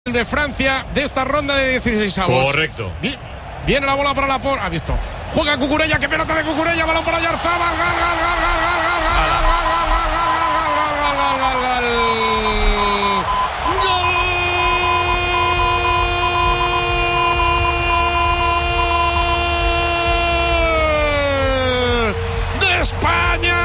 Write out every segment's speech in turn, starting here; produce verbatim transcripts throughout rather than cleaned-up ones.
de Francia de esta ronda de dieciséis avos. Correcto. Bien, viene la bola para la por. Ha visto. Juega Cucurella, qué pelota de Cucurella, balón para Oyarzabal. Gal, gal, gal, gal, gal, gal, gal, gal, gal, gal, gal, gal, ¡gol! ¡De España!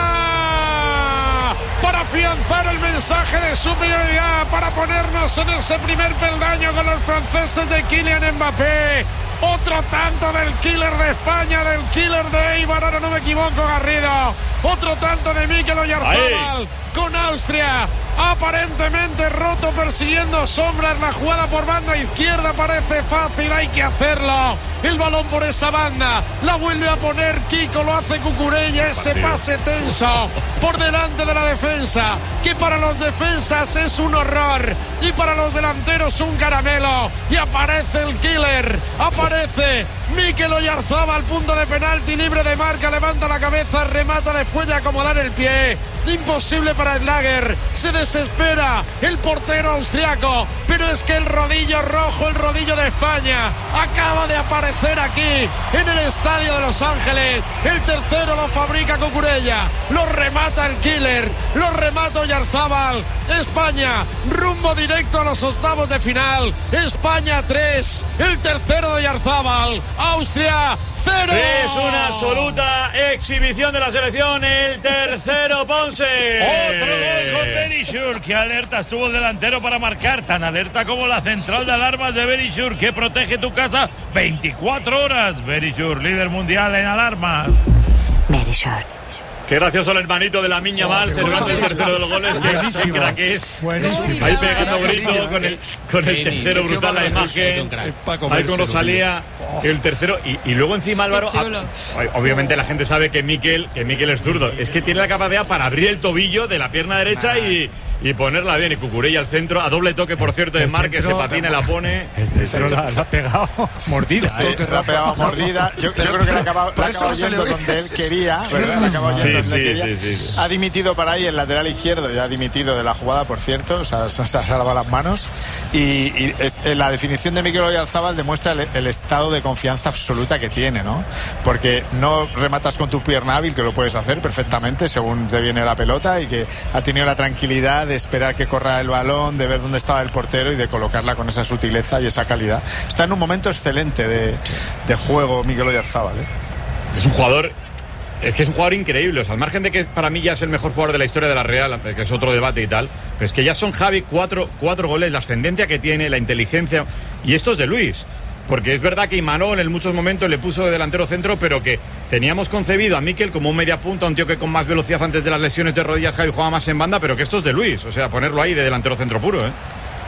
Para afianzar el mensaje de superioridad, para ponernos en ese primer peldaño con los franceses de Kylian Mbappé. Otro tanto del killer de España, del killer de Eibar, ahora no me equivoco, Garrido. Otro tanto de Mikel Oyarzabal con Austria. Aparentemente roto, persiguiendo sombras. La jugada por banda izquierda parece fácil, hay que hacerlo. El balón por esa banda, la vuelve a poner Kiko, lo hace Cucurella. Ese pase tenso por delante de la defensa, que para los defensas es un horror y para los delanteros un caramelo. Y aparece el killer, aparece Mikel Oyarzabal, punto de penalti, libre de marca, levanta la cabeza, remata después de acomodar el pie. Imposible para Schlager, se desespera el portero austriaco, pero es que el rodillo rojo, el rodillo de España, acaba de aparecer aquí en el estadio de Los Ángeles. El tercero lo fabrica Cucurella, lo remata el killer, lo remata Oyarzabal. España rumbo directo a los octavos de final. España tres, el tercero de Oyarzabal. Austria cero. Es una absoluta exhibición de la selección. El tercero, Ponce. Otro gol con Verisure. Qué alerta estuvo el delantero para marcar. Tan alerta como la central de alarmas de Verisure, que protege tu casa veinticuatro horas. Verisure, líder mundial en alarmas. Verisure. Qué gracioso el hermanito de la Miña Mal celebrando el tercero de los goles. Qué crack que es. Buenísimo. Ahí pegando grito con el, con el tercero, brutal la imagen. Ahí con Rosalía, el tercero. Y, y luego encima Álvaro, a, obviamente la gente sabe que Mikel, que Mikel es zurdo. Es que tiene la capacidad para abrir el tobillo de la pierna derecha y, y ponerla bien. Y Cucurella al centro, a doble toque, por cierto, de Mar, que se patina y la pone. El centro la, la ha pegado mordida. Sí, ¿eh? La ha pegado mordida. Yo, yo creo que la ha acabado, la ha acabado yendo donde él quería, ¿verdad? La acabó yendo sí, donde sí, quería. Sí, sí, sí. Ha dimitido para ahí el lateral izquierdo, ya ha dimitido de la jugada, por cierto. O sea, se ha salvado las manos. Y, y es, la definición de Mikel Oyarzabal demuestra el, el estado de confianza absoluta que tiene, ¿no? Porque no rematas con tu pierna hábil, que lo puedes hacer perfectamente según te viene la pelota, y que ha tenido la tranquilidad de esperar que corra el balón, de ver dónde estaba el portero y de colocarla con esa sutileza y esa calidad. Está en un momento excelente de, de juego Mikel Oyarzabal, ¿eh? Es un jugador. Es que es un jugador increíble, o sea, al margen de que para mí ya es el mejor jugador de la historia de la Real, que es otro debate y tal, pero es que ya son, Javi, cuatro, cuatro goles, la ascendencia que tiene, la inteligencia, y esto es de Luis, porque es verdad que Imanol en muchos momentos le puso de delantero centro, pero que teníamos concebido a Mikel como un media punta, un tío que con más velocidad antes de las lesiones de rodillas, Javi, jugaba más en banda, pero que esto es de Luis, o sea, ponerlo ahí de delantero centro puro, ¿eh?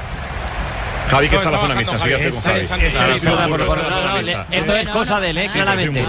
Javi, que no, está en la zona mixta, sigue con Javi. Es, es, es, claro, por, por, no, no, le, esto es cosa de él, ¿eh? Claramente.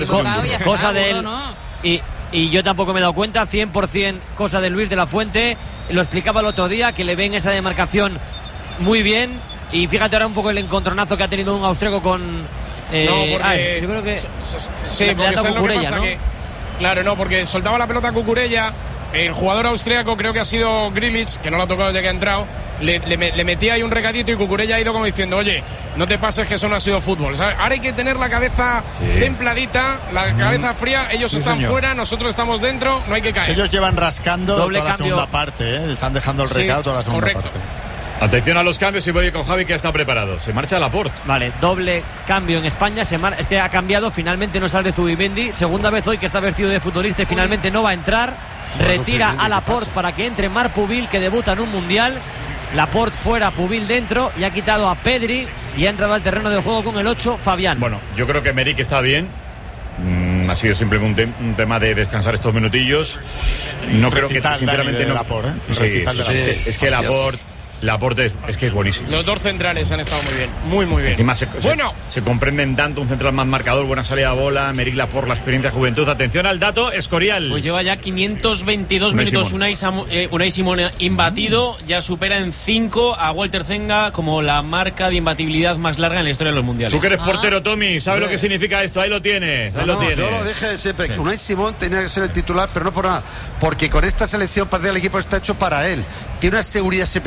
Cosa de él. Y, y yo tampoco me he dado cuenta, cien por ciento cosa de Luis de la Fuente. Lo explicaba el otro día, que le ven esa demarcación muy bien. Y fíjate ahora un poco el encontronazo que ha tenido un austriaco con... Eh, no, porque... Ah, yo creo que... Sí, le, porque ¿sabes lo que pasa? ¿No? Que, claro, no, porque soltaba la pelota a Cucurella. El jugador austriaco, creo que ha sido Grilic, que no lo ha tocado desde que ha entrado, le, le, le metía ahí un recadito y Cucurella ha ido como diciendo, oye, no te pases que eso no ha sido fútbol, ¿sabes? Ahora hay que tener la cabeza sí. templadita, la cabeza fría, ellos sí, están señor. fuera, nosotros estamos dentro, no hay que caer. Ellos llevan rascando Doble toda cambio. la segunda parte, ¿eh? Están dejando el recado sí, toda la segunda correcto. parte. Atención a los cambios y voy con Javi, que está preparado. Se marcha Laporte. Vale, doble cambio en España. Se mar... Este ha cambiado, finalmente no sale Zubimendi. Segunda vez hoy que está vestido de futbolista y finalmente no va a entrar. Retira a Laporte para que entre Marc Pubil, que debuta en un mundial. Laporte fuera, Pubil dentro, y ha quitado a Pedri y ha entrado al terreno de juego con el ocho, Fabián. Bueno, yo creo que Meric está bien. Mm, ha sido simplemente un, te- un tema de descansar estos minutillos. No creo que sinceramente no. Laporte, ¿eh? Sí, sí, sí, es que Laporte Laporte es, es que es buenísimo. Los dos centrales han estado muy bien, muy muy bien. Encima se, bueno. se, se comprenden tanto, un central más marcador, buena salida de bola, Meric Laporte, la experiencia de juventud. Atención al dato, Escorial. Pues lleva ya quinientos veintidós Unai minutos Simón. Unai, Samu, eh, Unai Simón imbatido, ya supera en cinco a Walter Zenga como la marca de imbatibilidad más larga en la historia de los mundiales. Tú que eres portero, Tommy, ¿sabes lo que significa esto? Ahí lo tienes, ahí No, lo no, tienes. yo lo dije siempre, que Unai Simón tenía que ser el titular, pero no por nada, porque con esta selección parece que el equipo está hecho para él. Tiene una seguridad siempre en todo lo que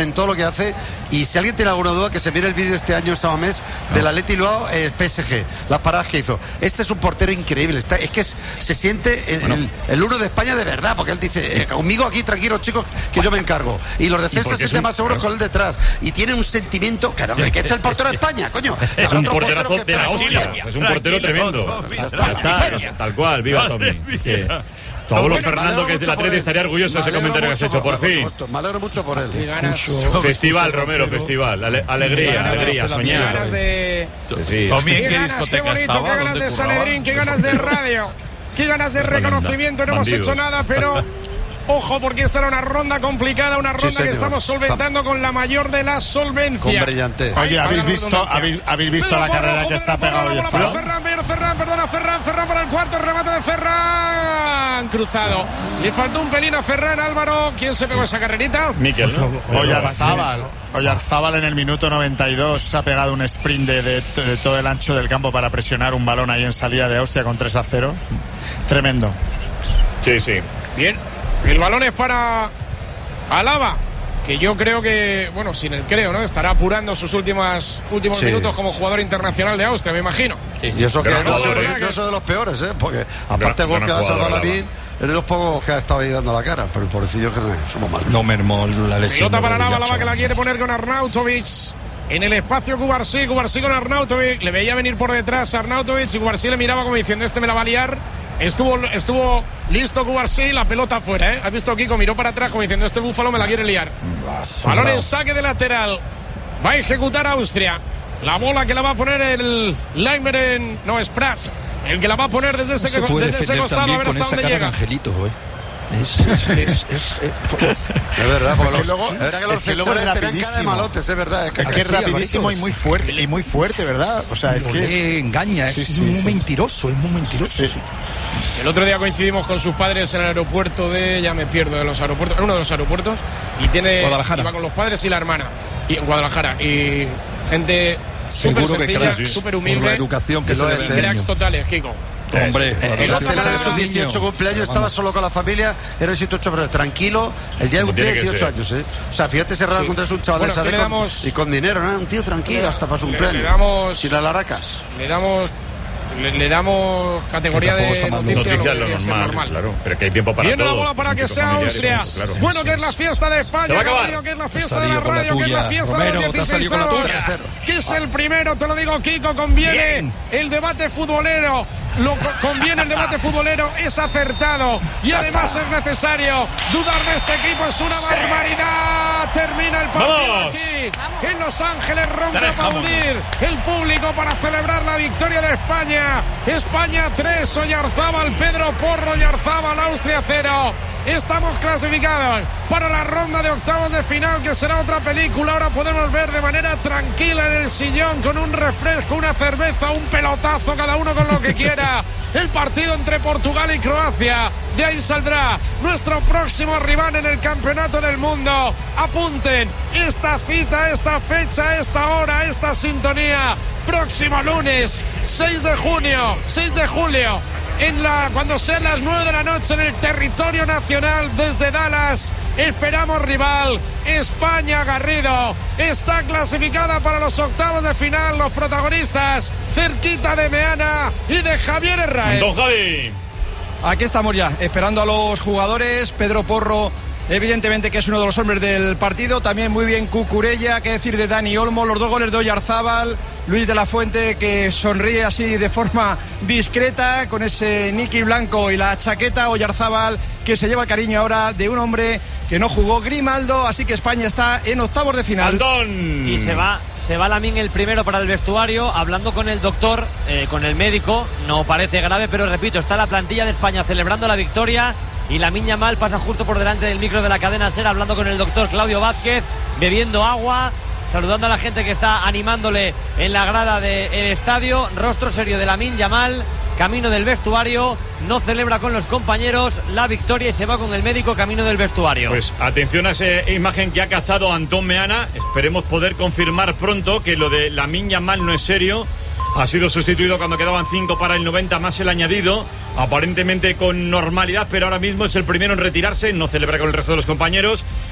que hace. Y si alguien tiene alguna duda, que se mire el vídeo este año en Samamés del Atleti Bilbao, eh, P S G, las paradas que hizo. Este es un portero increíble. Está, es que es, se siente el, bueno. el, el uno de España de verdad, porque él dice, eh, conmigo aquí tranquilos chicos, que yo me encargo. Y los defensas se sienten más seguros con él detrás. Y tiene un sentimiento, claro, que es el portero de España, coño. Es un porterazo de la hostia. Es un portero tremendo. Ya está, tal cual, viva Tommy. Tu abuelo Fernando, que es del Atleti, estaría orgulloso de ese comentario que has hecho, por fin. Me alegro mucho por él. Festival, Romero, festival. Ale- alegría, alegría, soñar. Tommy, ¿en qué discoteca estaba? Qué ganas de Sanedrín, qué ganas de radio, qué ganas de reconocimiento. No hemos hecho nada, pero... Ojo, porque esta era una ronda complicada, una ronda sí, que estamos solventando con la mayor de la solvencia. Con brillantez. Oye, ¿habéis visto, habéis, habéis visto la carrera ojo, que se ha pegado hoy? Ferran, Ferran, perdona, Ferran, Ferran para el cuarto, remate de Ferran. Cruzado. Le faltó un pelín a Ferran, Álvaro. ¿Quién se pegó sí. esa carrerita? Miquel, ¿no? Oyarzábal. Oyarzábal en el minuto noventa y dos se ha pegado un sprint de, de, de todo el ancho del campo para presionar un balón ahí en salida de Austria con tres a cero. Tremendo. Sí, sí. Bien. El balón es para Alaba, que yo creo que, bueno, sin el creo, ¿no? Estará apurando sus últimas últimos sí. minutos como jugador internacional de Austria, me imagino. Sí, sí. Y eso que no, no, no, no es de los peores, ¿eh? Porque aparte el gol que ha salvado Lavín, es de los pocos que ha estado ahí dando la cara, pero el pobrecillo que no es, somos malos. No mermó la lesión. Pelota para Alaba, Alaba que la quiere poner con Arnautovic. En el espacio Cubarsí, Cubarsí con Arnautovic. Le veía venir por detrás a Arnautovic y Cubarsí le miraba como diciendo, este me la va a liar. Estuvo, estuvo listo Cubarsí, la pelota afuera, ¿eh? ¿Has visto Kiko? Miró para atrás como diciendo, este búfalo me la quiere liar. Balón en saque de lateral. Va a ejecutar Austria. La bola que la va a poner el Leimeren, no, es Prats, el que la va a poner desde ese, no desde ese costado a ver hasta dónde llega. Angelito, ¿eh? Es, es, es, es, es verdad, porque los, luego, es verdad que los es que luego es rapidísimo. Cara de malotes, es verdad. Es que, es que es rapidísimo y muy fuerte, y muy fuerte, ¿verdad? O sea, es que es... engaña, es sí, sí, muy sí. mentiroso, es muy mentiroso. Sí. El otro día coincidimos con sus padres en el aeropuerto de, ya me pierdo de los aeropuertos, en uno de los aeropuertos, y tiene, Guadalajara. iba con los padres y la hermana, y en Guadalajara, y gente súper sencilla, súper humilde. Por la educación que se le ve. Cracks totales, Kiko. Hombre, en la cena de sus dieciocho cumpleaños estaba solo con la familia, era el dieciocho, pero tranquilo, el día de cumpleaños dieciocho años, ¿eh? O sea, fíjate, se sí. contra un chaval bueno, de esa damos, y con dinero, ¿no? Un tío tranquilo le, hasta para su cumpleaños. Le damos, sin las laracas. Le damos Le, le damos categoría de noticia, noticia lo normal, normal, claro, pero que hay tiempo para Viene todo. la bola para que sea Austria. Claro. Bueno, que es la fiesta de España, Gabriel, que es la fiesta de la radio, que es la fiesta Romero, de los dieciséis avos, que es el primero, te lo digo, Kiko, conviene Bien. el debate futbolero. Lo conviene el debate futbolero, es acertado y ya además está. es necesario. Dudar de este equipo es una barbaridad. Termina el partido ¡Vamos! aquí en Los Ángeles, rompe a aplaudir el público para celebrar la victoria de España. España tres, Oyarzábal, Pedro Porro, Oyarzábal, Austria cero. Estamos clasificados para la ronda de octavos de final, que será otra película. Ahora podemos ver de manera tranquila en el sillón, con un refresco, una cerveza, un pelotazo, cada uno con lo que quiera, el partido entre Portugal y Croacia. De ahí saldrá nuestro próximo rival en el Campeonato del Mundo. Apunten esta cita, esta fecha, esta hora, esta sintonía. Próximo lunes, seis de junio, seis de julio. En la, cuando sean las nueve de la noche en el territorio nacional desde Dallas, esperamos rival. España Garrido está clasificada para los octavos de final. Los protagonistas cerquita de Meana y de Javier Herrera. Don Javi. Aquí estamos ya, esperando a los jugadores. Pedro Porro, evidentemente que es uno de los hombres del partido. También muy bien Cucurella, qué decir de Dani Olmo, los dos goles de Oyarzábal. Luis de la Fuente, que sonríe así de forma discreta con ese Niki blanco y la chaqueta. Oyarzábal, que se lleva el cariño ahora de un hombre que no jugó, Grimaldo. Así que España está en octavos de final. Andón. Y se va se va Lamín el primero para el vestuario, hablando con el doctor, eh, con el médico. No parece grave, pero repito, está la plantilla de España celebrando la victoria. Y Lamine Yamal pasa justo por delante del micro de la cadena SER, hablando con el doctor Claudio Vázquez, bebiendo agua, saludando a la gente que está animándole en la grada del estadio. Rostro serio de Lamine Yamal, camino del vestuario, no celebra con los compañeros la victoria y se va con el médico camino del vestuario. Pues atención a esa imagen que ha cazado Antón Meana. Esperemos poder confirmar pronto que lo de Lamine Yamal no es serio. Ha sido sustituido cuando quedaban cinco para el noventa, más el añadido, aparentemente con normalidad, pero ahora mismo es el primero en retirarse, no celebra con el resto de los compañeros.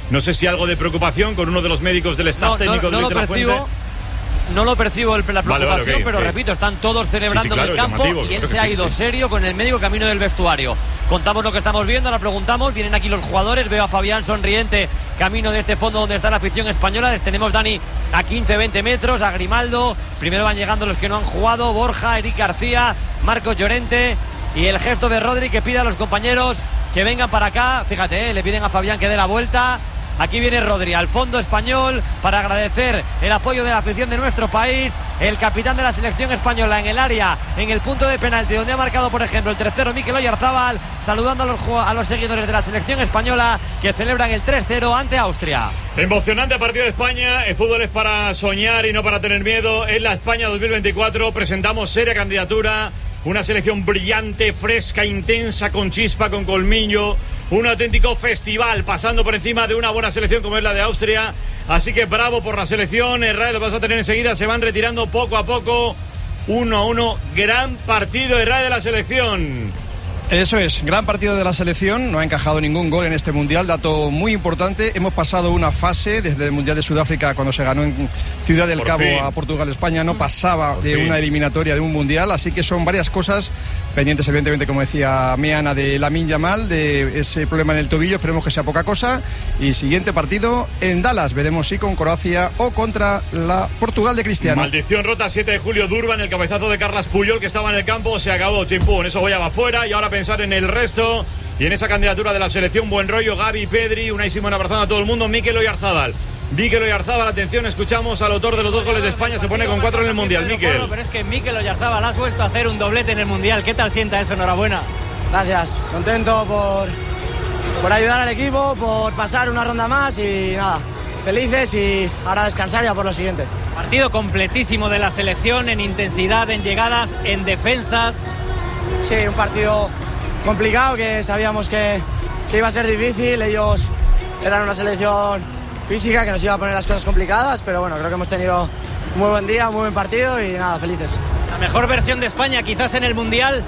no sé si algo de preocupación con uno de los médicos del staff no, técnico no, no de Luis de la percibo. Fuente. No lo percibo el, la preocupación, vale, vale, okay, pero okay. repito, están todos celebrando sí, sí, claro, en el campo llamativo, y él claro se ha sí, ido sí. serio con el médico camino del vestuario. Contamos lo que estamos viendo, ahora preguntamos, vienen aquí los jugadores, veo a Fabián sonriente camino de este fondo donde está la afición española. Les tenemos, Dani, a quince veinte metros, a Grimaldo, primero van llegando los que no han jugado, Borja, Eric García, Marcos Llorente y el gesto de Rodri que pide a los compañeros que vengan para acá. Fíjate, ¿eh? Le piden a Fabián que dé la vuelta. Aquí viene Rodri al fondo español para agradecer el apoyo de la afición de nuestro país. El capitán de la selección española en el área, en el punto de penalti donde ha marcado, por ejemplo, el tercero Mikel Oyarzabal, saludando a los, a los seguidores de la selección española que celebran el tres cero ante Austria. Emocionante partido de España. El fútbol es para soñar y no para tener miedo. En la España dos mil veinticuatro presentamos seria candidatura. Una selección brillante, fresca, intensa, con chispa, con colmillo. Un auténtico festival, pasando por encima de una buena selección como es la de Austria. Así que bravo por la selección. Israel lo vas a tener enseguida. Se van retirando poco a poco. Uno a uno. Gran partido, Israel, de la selección. Eso es, gran partido de la selección, no ha encajado ningún gol en este Mundial, dato muy importante. Hemos pasado una fase desde el Mundial de Sudáfrica cuando se ganó en Ciudad del Por Cabo fin. a Portugal-España, no pasaba Por de fin. una eliminatoria de un Mundial, así que son varias cosas pendientes, evidentemente, como decía Meana, de Lamine Yamal, de ese problema en el tobillo, esperemos que sea poca cosa. Y siguiente partido en Dallas, veremos si con Croacia o contra la Portugal de Cristiano. Maldición rota, siete de julio, Durban, el cabezazo de Carles Puyol que estaba en el campo, se acabó, chimpún, eso voy a va fuera y ahora pensar en el resto y en esa candidatura de la selección. Buen rollo, Gavi, Pedri, Unai Simón abrazando a todo el mundo, Mikel Oyarzabal. Mikel Oyarzabal, atención, escuchamos al autor de los dos goles de España, se pone con cuatro en el Mundial, Mikel. Pero es que Mikel Oyarzabal has vuelto a hacer un doblete en el Mundial, ¿qué tal sienta eso? Enhorabuena. Gracias, contento por, por ayudar al equipo, por pasar una ronda más y nada, felices y ahora descansar ya por lo siguiente. Partido completísimo de la selección en intensidad, en llegadas, en defensas. Sí, un partido complicado que sabíamos que, que iba a ser difícil, ellos eran una selección física que nos iba a poner las cosas complicadas, pero bueno, creo que hemos tenido un muy buen día, un muy buen partido y nada, felices. La mejor versión de España quizás en el Mundial,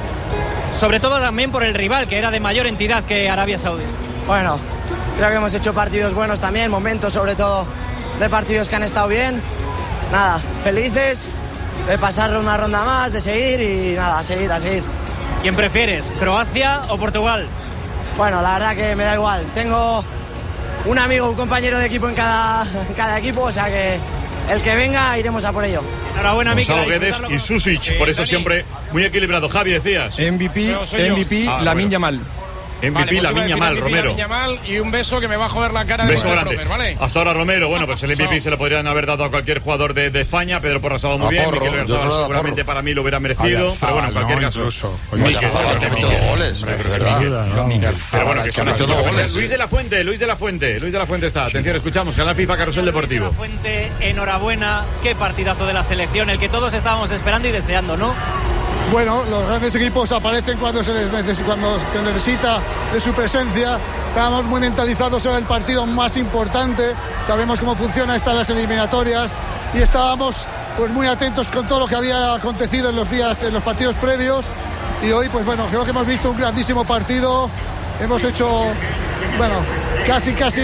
sobre todo también por el rival, que era de mayor entidad que Arabia Saudí. Bueno, creo que hemos hecho partidos buenos también, momentos sobre todo de partidos que han estado bien. Nada, felices de pasar una ronda más, de seguir y nada, a seguir, a seguir. ¿Quién prefieres, Croacia o Portugal? Bueno, la verdad que me da igual. Tengo un amigo, un compañero de equipo en cada, en cada equipo, o sea que el que venga iremos a por ello. Enhorabuena, Mikel. Gonzalo Guedes y Susic, por eso Dani. siempre muy equilibrado. Javi, decías. M V P, Pero soy yo. M V P, Ah, Lamine bueno. Yamal. M V P, Vale, pues iba a Lamine decir Yamal, M V P, Romero. Lamine Yamal y un beso que me va a joder la cara de Beso Mr. grande. Proper, ¿vale? Hasta ahora Romero. Bueno, pues el M V P Chao. se lo podrían haber dado a cualquier jugador de, de España. Pedro Porro ha estado muy A bien. Porro, Mikel yo Oyarzabal se lo doy a seguramente Porro. para mí lo hubiera merecido. Oyarzabal, Pero bueno, en cualquier no, caso. incluso. Mikel, Oyarzabal, que ha metido Mikel. goles, Hombre, es pero verdad. Mikel, No, Mikel. Mikel Pero bueno, que Zabaleta, son ha metido las- goles. Luis de la Fuente, Luis de la Fuente, Luis de la Fuente está. Atención, escuchamos, Canal FIFA Carrusel Deportivo. La Fuente, enhorabuena, qué partidazo de la selección, el que todos estábamos esperando y deseando, ¿no? Bueno, los grandes equipos aparecen cuando se, les neces- cuando se necesita de su presencia. Estábamos muy mentalizados en el partido más importante. Sabemos cómo funcionan estas las eliminatorias y estábamos pues muy atentos con todo lo que había acontecido en los días, en los partidos previos. Y hoy, pues bueno, creo que hemos visto un grandísimo partido. Hemos hecho, bueno, casi, casi,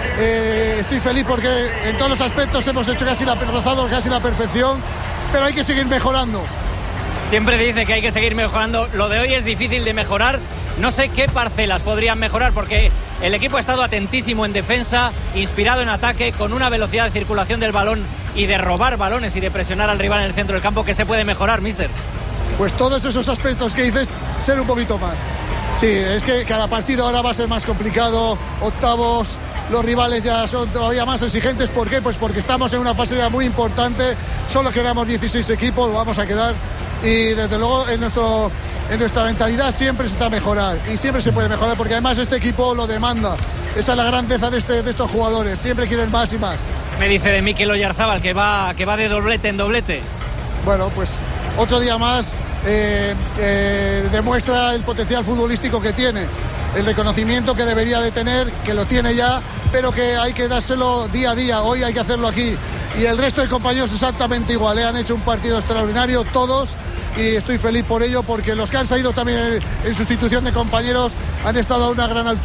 eh, estoy feliz porque en todos los aspectos hemos hecho casi la, rozado casi la perfección, pero hay que seguir mejorando. Siempre dice que hay que seguir mejorando. Lo de hoy es difícil de mejorar. No sé qué parcelas podrían mejorar porque el equipo ha estado atentísimo en defensa, inspirado en ataque, con una velocidad de circulación del balón y de robar balones y de presionar al rival en el centro del campo. ¿Qué se puede mejorar, mister? Pues todos esos aspectos que dices, ser un poquito más. Sí, es que cada partido ahora va a ser más complicado, octavos, los rivales ya son todavía más exigentes. ¿Por qué? Pues porque estamos en una fase ya muy importante, solo quedamos dieciséis equipos, vamos a quedar, y desde luego en, nuestro, en nuestra mentalidad siempre se está a mejorar, y siempre se puede mejorar, porque además este equipo lo demanda. Esa es la grandeza de, este, de estos jugadores, siempre quieren más y más. Me dice de Mikel Oyarzabal que va, que va de doblete en doblete. Bueno, pues otro día más eh, eh, demuestra el potencial futbolístico que tiene, el reconocimiento que debería de tener, que lo tiene ya, pero que hay que dárselo día a día. Hoy hay que hacerlo aquí. Y el resto de compañeros exactamente igual, ¿eh? Han hecho un partido extraordinario todos y estoy feliz por ello, porque los que han salido también en sustitución de compañeros han estado a una gran altura.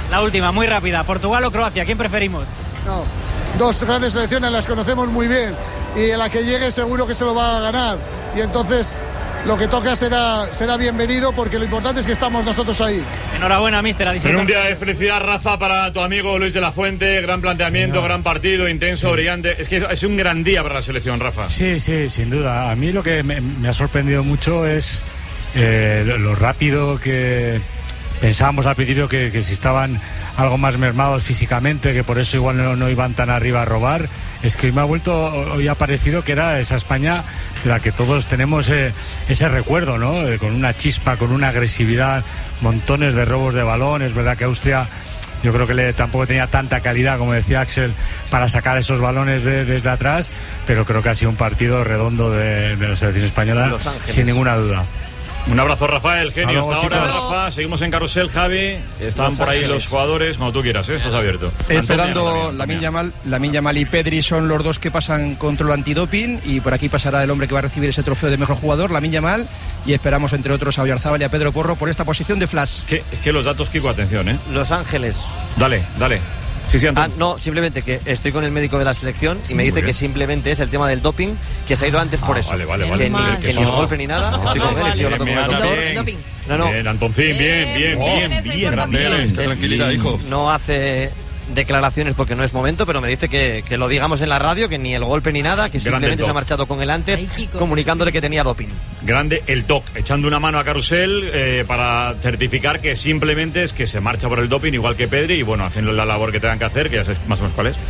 La última, muy rápida. ¿Portugal o Croacia? ¿Quién preferimos? No, dos grandes selecciones, las conocemos muy bien. Y la que llegue seguro que se lo va a ganar. Y entonces lo que toca será, será bienvenido, porque lo importante es que estamos nosotros ahí. Enhorabuena, míster. En un día de felicidad, Rafa, para tu amigo Luis de la Fuente. Gran planteamiento, sí, gran partido, intenso, sí, brillante. Es que es un gran día para la selección, Rafa. Sí, sí, sin duda. A mí lo que me, me ha sorprendido mucho es eh, lo, lo rápido que pensábamos al principio que, que si estaban algo más mermados físicamente, que por eso igual no, no iban tan arriba a robar. Es que hoy me ha vuelto, hoy ha parecido que era esa España de la que todos tenemos eh, ese recuerdo, ¿no? Eh, con una chispa, con una agresividad, montones de robos de balón. Es verdad que Austria, yo creo que le, tampoco tenía tanta calidad, como decía Axel, para sacar esos balones de, desde atrás, pero creo que ha sido un partido redondo de, de la selección española, sin ninguna duda. Un abrazo, Rafael, genio. Hasta Hasta luego, ahora, Rafa. Seguimos en Carrusel, Javi. Están por ahí los jugadores. Cuando tú quieras, ¿eh? Estás abierto. Esperando Lamine Yamal, Lamine Yamal y Pedri son los dos que pasan control antidoping, y por aquí pasará el hombre que va a recibir ese trofeo de mejor jugador, Lamine Yamal, y esperamos entre otros a Oyarzábal y a Pedro Porro por esta posición de flash. Que, que los datos, Kiko, atención, ¿eh? Los Ángeles. Dale, dale. Sí, sí, ah, no, simplemente que estoy con el médico de la selección y sí, me dice que simplemente es el tema del doping, que se ha ido antes ah, por eso. Vale, vale, que vale. Ni, vale, que que ni es no. golpe ni nada. No, estoy con no, él, estoy vale, hablando bien, con el doctor. doping. No, no. Bien, Antoncín, bien, bien, bien, bien. bien grande, tranquilidad, hijo. No hace declaraciones porque no es momento, pero me dice que, que lo digamos en la radio, que ni el golpe ni nada, que Grande simplemente se ha marchado con él antes, Ay, comunicándole que tenía doping. Grande el doc, echando una mano a Carrusel eh, para certificar que simplemente es que se marcha por el doping, igual que Pedri, y bueno, haciendo la labor que tengan que hacer, que ya sabes más o menos cuál es.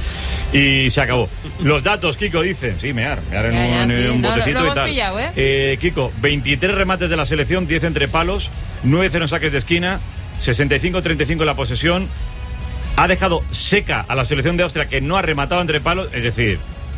Y se acabó. Los datos, Kiko, dicen, sí, mear, mear en ya, ya, un, sí. en un no, botecito lo, lo y tal. Pillado, ¿eh? Eh, Kiko, veintitrés remates de la selección, diez entre palos, nueve cero en saques de esquina, sesenta y cinco treinta y cinco en la posesión. Ha dejado seca a la selección de Austria, que no ha rematado entre palos, es decir,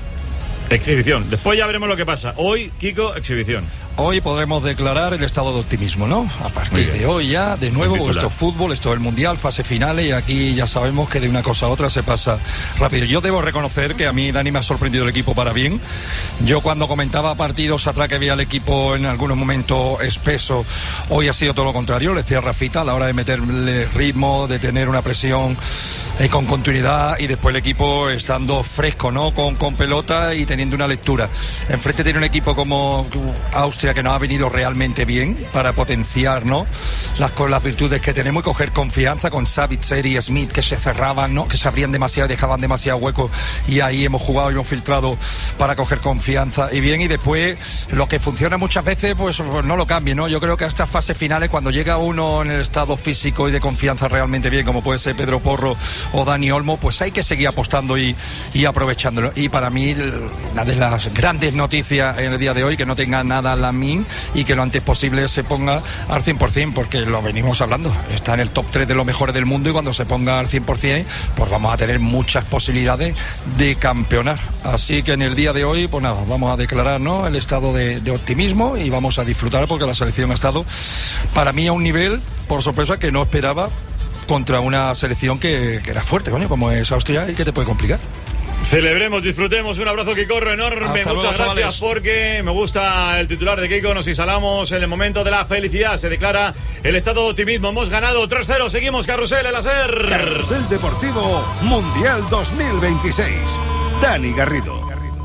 exhibición. Después ya veremos lo que pasa. Hoy, Kiko, exhibición. Hoy podremos declarar el estado de optimismo, ¿no? A partir de hoy ya, de nuevo, esto es fútbol, esto es el Mundial, fase finales, y aquí ya sabemos que de una cosa a otra se pasa rápido. Yo debo reconocer que a mí, Dani, me ha sorprendido el equipo para bien. Yo cuando comentaba partidos atrás que veía el equipo en algunos momentos espeso, hoy ha sido todo lo contrario. Le decía a Rafita, a la hora de meterle ritmo, de tener una presión eh, con continuidad, y después el equipo estando fresco, ¿no? Con, con pelota y teniendo una lectura. Enfrente tiene un equipo como Austria, que nos ha venido realmente bien para potenciar, ¿no? las, las virtudes que tenemos y coger confianza con Savitzer y Smith, que se cerraban, ¿no? Que se abrían demasiado y dejaban demasiado hueco, y ahí hemos jugado y hemos filtrado para coger confianza y bien. Y después lo que funciona muchas veces pues, pues no lo cambie, ¿no? Yo creo que a estas fases finales, cuando llega uno en el estado físico y de confianza realmente bien, como puede ser Pedro Porro o Dani Olmo, pues hay que seguir apostando y, y aprovechándolo. Y para mí una de las grandes noticias en el día de hoy, que no tenga nada la y que lo antes posible se ponga al cien por ciento, porque lo venimos hablando, está en el top tres de los mejores del mundo, y cuando se ponga al cien por ciento pues vamos a tener muchas posibilidades de campeonar. Así que en el día de hoy pues nada, vamos a declarar, ¿no? el estado de, de optimismo, y vamos a disfrutar, porque la selección ha estado para mí a un nivel, por sorpresa, que no esperaba, contra una selección que, que era fuerte, coño, como es Austria, y que te puede complicar. Celebremos, disfrutemos. Un abrazo, Kikorro, enorme. Hasta Muchas luego, gracias, chavales. Porque me gusta el titular de Kiko. Nos instalamos en el momento de la felicidad. Se declara el estado de optimismo. Hemos ganado tres cero. Seguimos Carrusel, el hacer. Carrusel Deportivo Mundial dos mil veintiséis. Dani Garrido.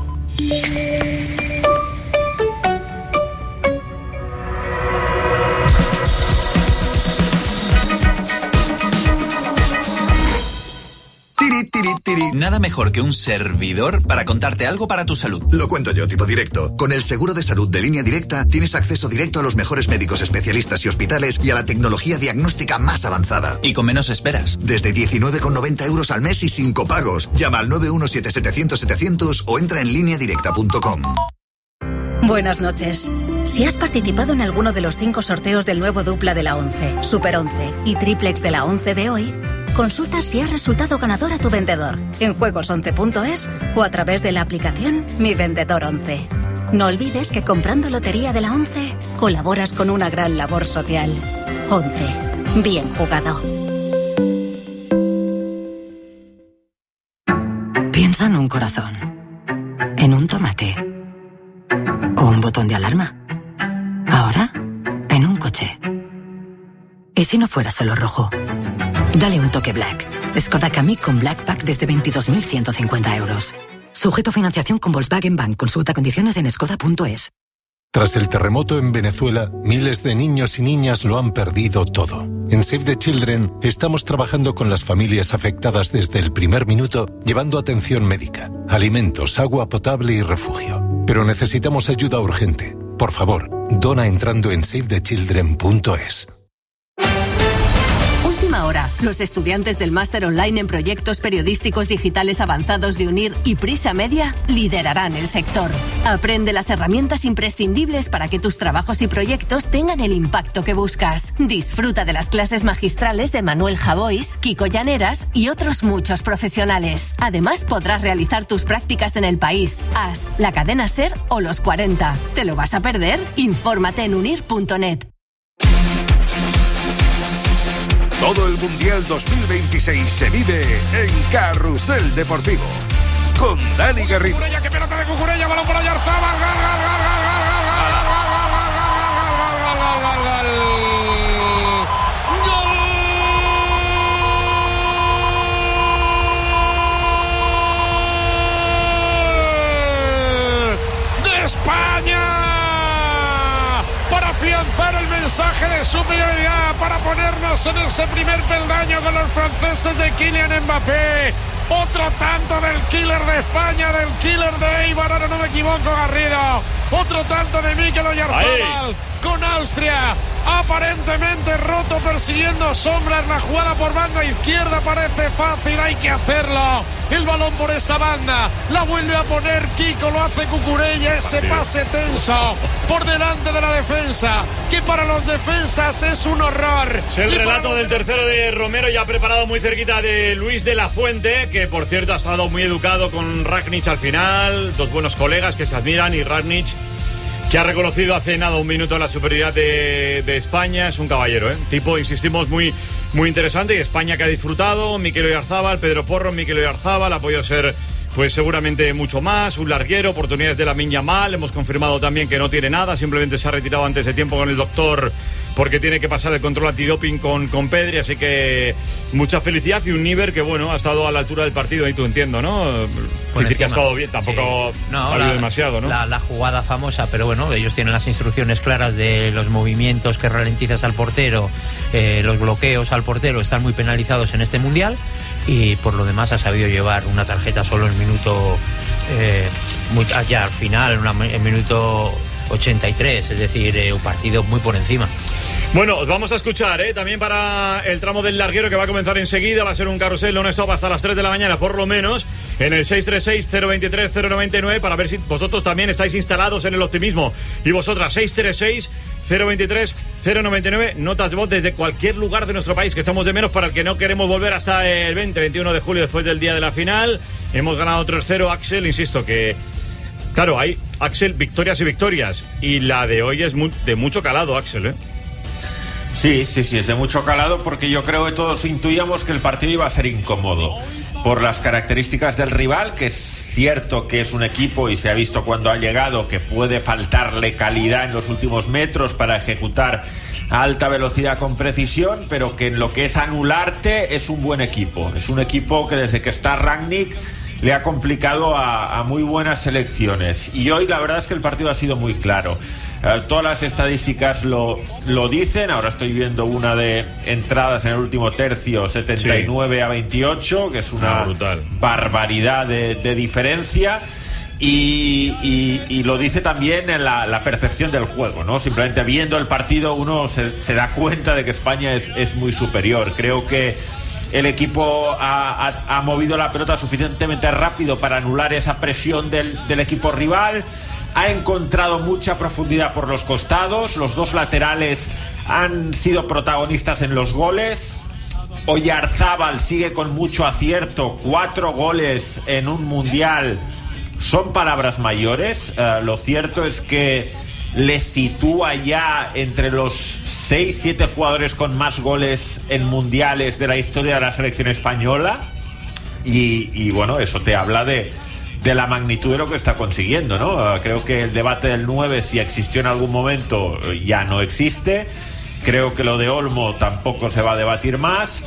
Nada mejor que un servidor para contarte algo para tu salud. Lo cuento yo, tipo directo. Con el seguro de salud de Línea Directa tienes acceso directo a los mejores médicos especialistas y hospitales, y a la tecnología diagnóstica más avanzada. Y con menos esperas. Desde diecinueve con noventa euros al mes y sin copagos. Llama al nueve uno siete setecientos setecientos o entra en línea directa punto com. Buenas noches. Si has participado en alguno de los cinco sorteos del nuevo dupla de la once, Super once y Triplex de la once de hoy, consulta si has resultado ganador a tu vendedor en juegos once punto es o a través de la aplicación Mi Vendedor once. No olvides que comprando lotería de la once colaboras con una gran labor social. once. Bien jugado. Piensa en un corazón, en un tomate o un botón de alarma. Ahora, en un coche. ¿Y si no fuera solo rojo? Dale un toque Black. Skoda Kamiq con Black Pack desde veintidós mil ciento cincuenta euros. Sujeto a financiación con Volkswagen Bank. Consulta condiciones en skoda punto es. Tras el terremoto en Venezuela, miles de niños y niñas lo han perdido todo. En Save the Children estamos trabajando con las familias afectadas desde el primer minuto, llevando atención médica, alimentos, agua potable y refugio. Pero necesitamos ayuda urgente. Por favor, dona entrando en save the children punto es. Última hora. Los estudiantes del máster online en proyectos periodísticos digitales avanzados de UNIR y Prisa Media liderarán el sector. Aprende las herramientas imprescindibles para que tus trabajos y proyectos tengan el impacto que buscas. Disfruta de las clases magistrales de Manuel Javois, Kiko Llaneras y otros muchos profesionales. Además, podrás realizar tus prácticas en El País, A S, la cadena SER o Los cuarenta. ¿Te lo vas a perder? Infórmate en unir punto net. Todo el Mundial dos mil veintiséis se vive en Carrusel Deportivo con Dani Garrido. Cucurella, qué pelota de Cucurella, balón por allá, Arzabal, gol, gol, gol, gol, gol, gol, gol, gol, gol, gol, gol, gol de España para afianzar el mensaje de superioridad, para ponernos en ese primer peldaño con los franceses de Kylian Mbappé. Otro tanto del killer de España, del killer de Eibar, ahora no me equivoco, Garrido. Otro tanto de Mikel Oyarzabal con Austria, aparentemente roto, persiguiendo sombras. La jugada por banda izquierda parece fácil, hay que hacerlo. El balón por esa banda, la vuelve a poner Kiko, lo hace Cucurella, ese pase tenso por delante de la defensa, que para los defensas es un horror. Es el relato del tercero de Romero, ya preparado muy cerquita de Luis de la Fuente, que por cierto ha estado muy educado con Rakitic al final, dos buenos colegas que se admiran, y Rakitic, que ha reconocido hace nada un minuto la superioridad de, de España. Es un caballero, ¿eh? Tipo, insistimos, muy, muy interesante. Y España que ha disfrutado, Mikel Oyarzabal, Pedro Porro, Mikel Oyarzabal, ha podido ser pues seguramente mucho más, un larguero, oportunidades de Lamine Yamal. Hemos confirmado también que no tiene nada, simplemente se ha retirado antes de tiempo con el doctor porque tiene que pasar el control antidoping con, con Pedri, así que mucha felicidad y un Níver que, bueno, ha estado a la altura del partido, y tú entiendo, ¿no? Decir que ha estado bien, tampoco sí. no, ha habido la, demasiado, ¿no? La, la jugada famosa, pero bueno, ellos tienen las instrucciones claras de los movimientos que ralentizas al portero, eh, los bloqueos al portero están muy penalizados en este Mundial, y por lo demás ha sabido llevar una tarjeta solo en minuto, eh, muy, ya al final, una, en minuto ochenta y tres, es decir, eh, un partido muy por encima. Bueno, vamos a escuchar, ¿eh? También para el tramo del larguero que va a comenzar enseguida, va a ser un carrusel non-stop hasta las tres de la mañana, por lo menos, en el seis tres seis, cero dos tres, cero nueve nueve, para ver si vosotros también estáis instalados en el optimismo. Y vosotras, seis tres seis, cero dos tres, cero nueve nueve, notas de voz desde cualquier lugar de nuestro país, que echamos de menos para el que no queremos volver hasta el veinte, veintiuno de julio, después del día de la final. Hemos ganado tres cero, Axel, insisto que... Claro, hay, Axel, victorias y victorias, y la de hoy es muy, de mucho calado, Axel, ¿eh? Sí, sí, sí, es de mucho calado, porque yo creo que todos intuíamos que el partido iba a ser incómodo por las características del rival, que es cierto que es un equipo, y se ha visto cuando ha llegado, que puede faltarle calidad en los últimos metros para ejecutar a alta velocidad con precisión, pero que en lo que es anularte es un buen equipo. Es un equipo que desde que está Rangnick le ha complicado a, a muy buenas selecciones, y hoy la verdad es que el partido ha sido muy claro. Uh, todas las estadísticas lo, lo dicen. Ahora estoy viendo una de entradas en el último tercio, setenta y nueve sí. a veintiocho, que es una ah, barbaridad de, de diferencia. Y, y, y lo dice también en la, la percepción del juego, ¿no? Simplemente viendo el partido uno se, se da cuenta de que España es, es muy superior. Creo que el equipo ha, ha, ha movido la pelota suficientemente rápido para anular esa presión del, del equipo rival. Ha encontrado mucha profundidad por los costados. Los dos laterales han sido protagonistas en los goles. Oyarzabal sigue con mucho acierto. Cuatro goles en un mundial son palabras mayores. Uh, lo cierto es que le sitúa ya entre los seis, siete jugadores con más goles en mundiales de la historia de la selección española. Y, y bueno, eso te habla de... de la magnitud de lo que está consiguiendo, ¿no? Uh, creo que el debate del nueve, si existió en algún momento, ya no existe. Creo que lo de Olmo tampoco se va a debatir más.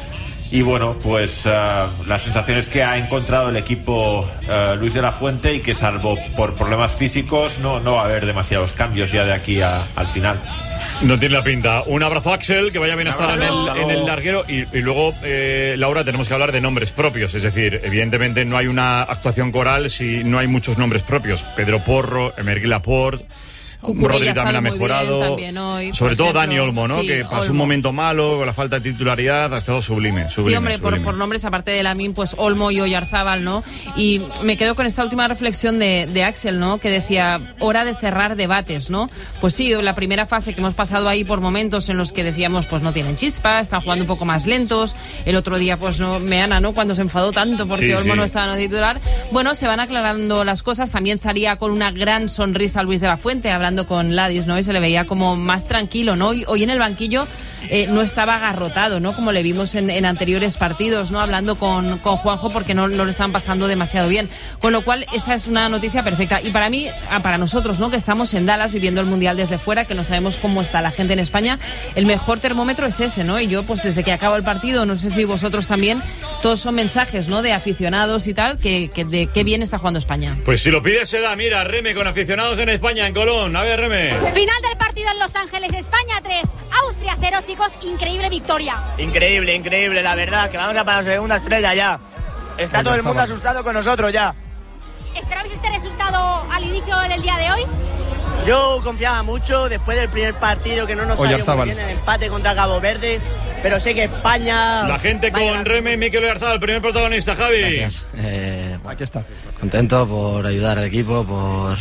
y bueno, pues uh, la sensación es que ha encontrado el equipo uh, Luis de la Fuente y que salvo por problemas físicos no, no va a haber demasiados cambios ya de aquí a, al final. No tiene la pinta. Un abrazo, Axel, que vaya bien hasta en el, en el larguero. Y, y luego, eh, Laura, tenemos que hablar de nombres propios. Es decir, evidentemente no hay una actuación coral si no hay muchos nombres propios. Pedro Porro, Emergui Laporte, Rodri también ha mejorado. También hoy, sobre todo ejemplo, Dani Olmo, ¿no? Sí, que pasó Olmo. un momento malo con la falta de titularidad, ha estado sublime. sublime sí, hombre, sublime. Por, por nombres, aparte de Lamine, pues Olmo y Oyarzábal, ¿no? Y me quedo con esta última reflexión de, de Axel, ¿no? Que decía, hora de cerrar debates, ¿no? Pues sí, la primera fase que hemos pasado ahí por momentos en los que decíamos, pues no tienen chispa, están jugando un poco más lentos. El otro día, pues no, Meana, ¿no? Cuando se enfadó tanto porque sí, Olmo sí. no estaba en el titular. Bueno, se van aclarando las cosas. También salía con una gran sonrisa Luis de la Fuente, hablando con Ladis, ¿no? Y se le veía como más tranquilo, ¿no? Hoy, hoy en el banquillo eh, no estaba agarrotado, ¿no? Como le vimos en, en anteriores partidos, ¿no? Hablando con, con Juanjo porque no, no le estaban pasando demasiado bien. Con lo cual, esa es una noticia perfecta. Y para mí, para nosotros, ¿no? Que estamos en Dallas viviendo el Mundial desde fuera, que no sabemos cómo está la gente en España, el mejor termómetro es ese, ¿no? Y yo, pues desde que acabo el partido, no sé si vosotros también, todos son mensajes, ¿no? De aficionados y tal, que, que de qué bien está jugando España. Pues si lo pides se da, mira, Reme con aficionados en España, en Colón. A ver, Reme. Final del partido en Los Ángeles, España tres, Austria cero, chicos, increíble victoria. Increíble, increíble, la verdad, que vamos a para la segunda estrella ya. Está todo el mundo asustado con nosotros ya. ¿Esperabais este resultado al inicio del día de hoy? Yo confiaba mucho después del primer partido que no nos salió muy bien el empate contra Cabo Verde, pero sé que España... La gente con a... Reme, Mikel Oyarzabal, el primer protagonista, Javi. Gracias. Eh, Aquí está. Contento por ayudar al equipo, por,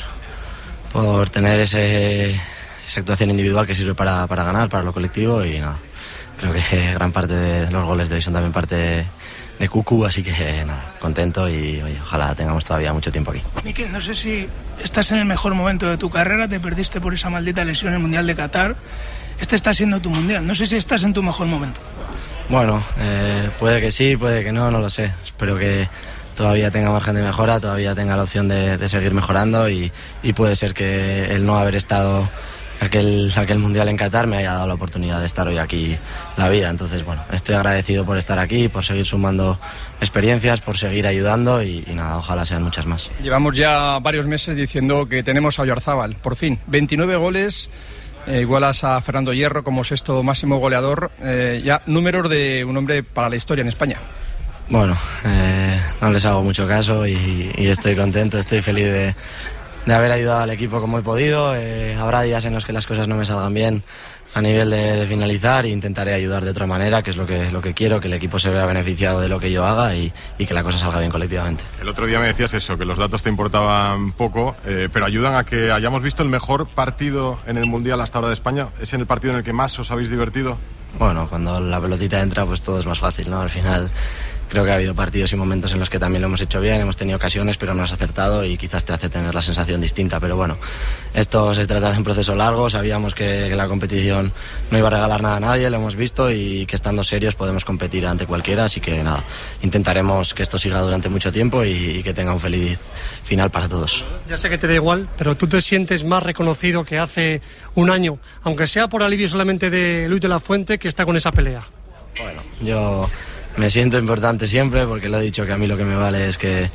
por tener ese, esa actuación individual que sirve para, para ganar, para lo colectivo y nada. Creo que gran parte de los goles de hoy son también parte de, de Cucu, así que nada, contento y oye, ojalá tengamos todavía mucho tiempo aquí. Mikel, no sé si estás en el mejor momento de tu carrera, te perdiste por esa maldita lesión en el Mundial de Qatar. Este está siendo tu Mundial, no sé si estás en tu mejor momento. Bueno, eh, puede que sí, puede que no, no lo sé. Espero que todavía tenga margen de mejora, todavía tenga la opción de, de seguir mejorando y, y puede ser que el no haber estado aquel, aquel Mundial en Qatar me haya dado la oportunidad de estar hoy aquí la vida. Entonces, bueno, estoy agradecido por estar aquí, por seguir sumando experiencias, por seguir ayudando y, y nada, ojalá sean muchas más. Llevamos ya varios meses diciendo que tenemos a Oyarzabal, por fin, veintinueve goles. Eh, igualas a Fernando Hierro como sexto máximo goleador, eh, ya números de un hombre para la historia en España. Bueno, eh, no les hago mucho caso y, y estoy contento, estoy feliz de, de haber ayudado al equipo como he podido. Eh, habrá días en los que las cosas no me salgan bien a nivel de, de finalizar e intentaré ayudar de otra manera, que es lo que, lo que quiero, que el equipo se vea beneficiado de lo que yo haga y, y que la cosa salga bien colectivamente. El otro día me decías eso, que los datos te importaban poco, eh, pero ayudan a que hayamos visto el mejor partido en el Mundial hasta ahora de España. ¿Es en el partido en el que más os habéis divertido? Bueno, cuando la pelotita entra pues todo es más fácil, ¿no? Al final creo que ha habido partidos y momentos en los que también lo hemos hecho bien, hemos tenido ocasiones pero no has acertado y quizás te hace tener la sensación distinta, pero bueno, esto se trata de un proceso largo, sabíamos que, que la competición no iba a regalar nada a nadie, lo hemos visto y que estando serios podemos competir ante cualquiera, así que nada, intentaremos que esto siga durante mucho tiempo y, y que tenga un feliz final para todos. Ya sé que te da igual, pero tú te sientes más reconocido que hace un año, aunque sea por alivio solamente de Luis de la Fuente que está con esa pelea. Bueno, yo me siento importante siempre porque lo he dicho que a mí lo que me vale es que,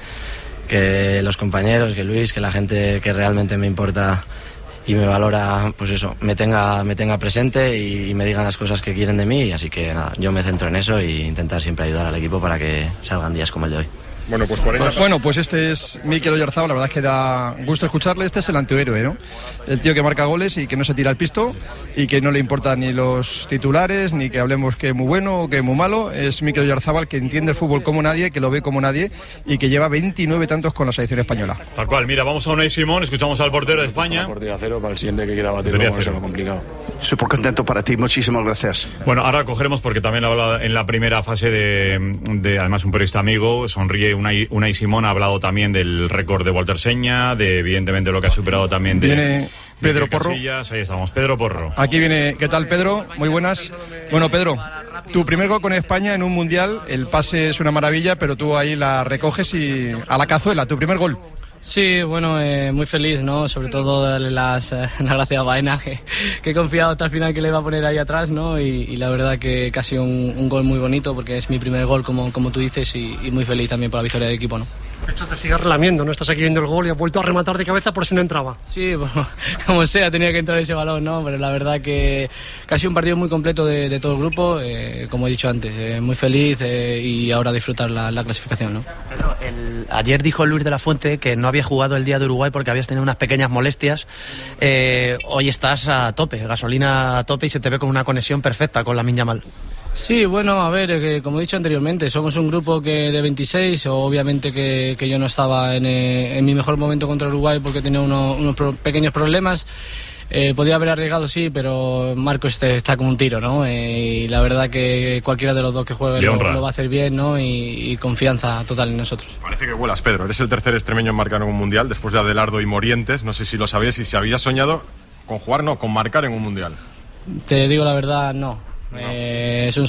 que los compañeros, que Luis, que la gente que realmente me importa y me valora, pues eso, me tenga, me tenga presente y, y me digan las cosas que quieren de mí, así que nada, yo me centro en eso e intentar siempre ayudar al equipo para que salgan días como el de hoy. Bueno, pues por pues, bueno, pues este es Mikel Oyarzabal, la verdad es que da gusto escucharle. Este es el antihéroe, ¿no? El tío que marca goles y que no se tira al pisto y que no le importan ni los titulares, ni que hablemos que es muy bueno o que es muy malo. Es Mikel Oyarzabal, que entiende el fútbol como nadie, que lo ve como nadie y que lleva veintinueve tantos con la selección española. Tal cual, mira, vamos a Unai Simón, escuchamos al portero de España. Portería cero, para el siguiente que quiera batirlo, vamos a hacerlo complicado. Súper contento para ti, muchísimas gracias. Bueno, ahora cogeremos porque también habla en la primera fase de, de además un periodista amigo, sonríe Unai, Unai Simón. Ha hablado también del récord de Walter Seña, de evidentemente lo que ha superado también de... Viene Pedro Porro. Ahí estamos, Pedro Porro. Aquí viene, ¿qué tal, Pedro? Muy buenas. Bueno, Pedro, tu primer gol con España en un Mundial, el pase es una maravilla, pero tú ahí la recoges y a la cazuela, tu primer gol. Sí, bueno, eh, muy feliz, ¿no? Sobre todo darle las, eh, las gracias a Baena, que, que he confiado hasta el final que le iba a poner ahí atrás, ¿no? Y, y la verdad que casi un, un gol muy bonito, porque es mi primer gol, como, como tú dices, y, y muy feliz también por la victoria del equipo, ¿no? Esto te sigue relamiendo, ¿no? Estás aquí viendo el gol y has vuelto a rematar de cabeza por si no entraba. Sí, bueno, como sea, tenía que entrar ese balón, ¿no? Pero la verdad que casi un partido muy completo de, de todo el grupo, eh, como he dicho antes, eh, muy feliz eh, y ahora disfrutar la, la clasificación, ¿no? Pero el, ayer dijo Luis de la Fuente que no había jugado el día de Uruguay porque habías tenido unas pequeñas molestias. Eh, hoy estás a tope, gasolina a tope y se te ve con una conexión perfecta con Lamine Yamal. Sí, bueno, a ver, eh, como he dicho anteriormente, somos un grupo que de veintiséis, obviamente que, que yo no estaba en, eh, en mi mejor momento contra Uruguay porque tenía uno, unos pro, pequeños problemas. Eh, podía haber arriesgado, sí, pero Marco este, está como un tiro, ¿no? Eh, y la verdad que cualquiera de los dos que juegue lo, lo va a hacer bien, ¿no? Y, y confianza total en nosotros. Parece que vuelas, Pedro. Eres el tercer extremeño en marcar en un mundial después de Adelardo y Morientes. No sé si lo sabías y si habías soñado con jugar, no, con marcar en un mundial. Te digo la verdad, no. Eh, es un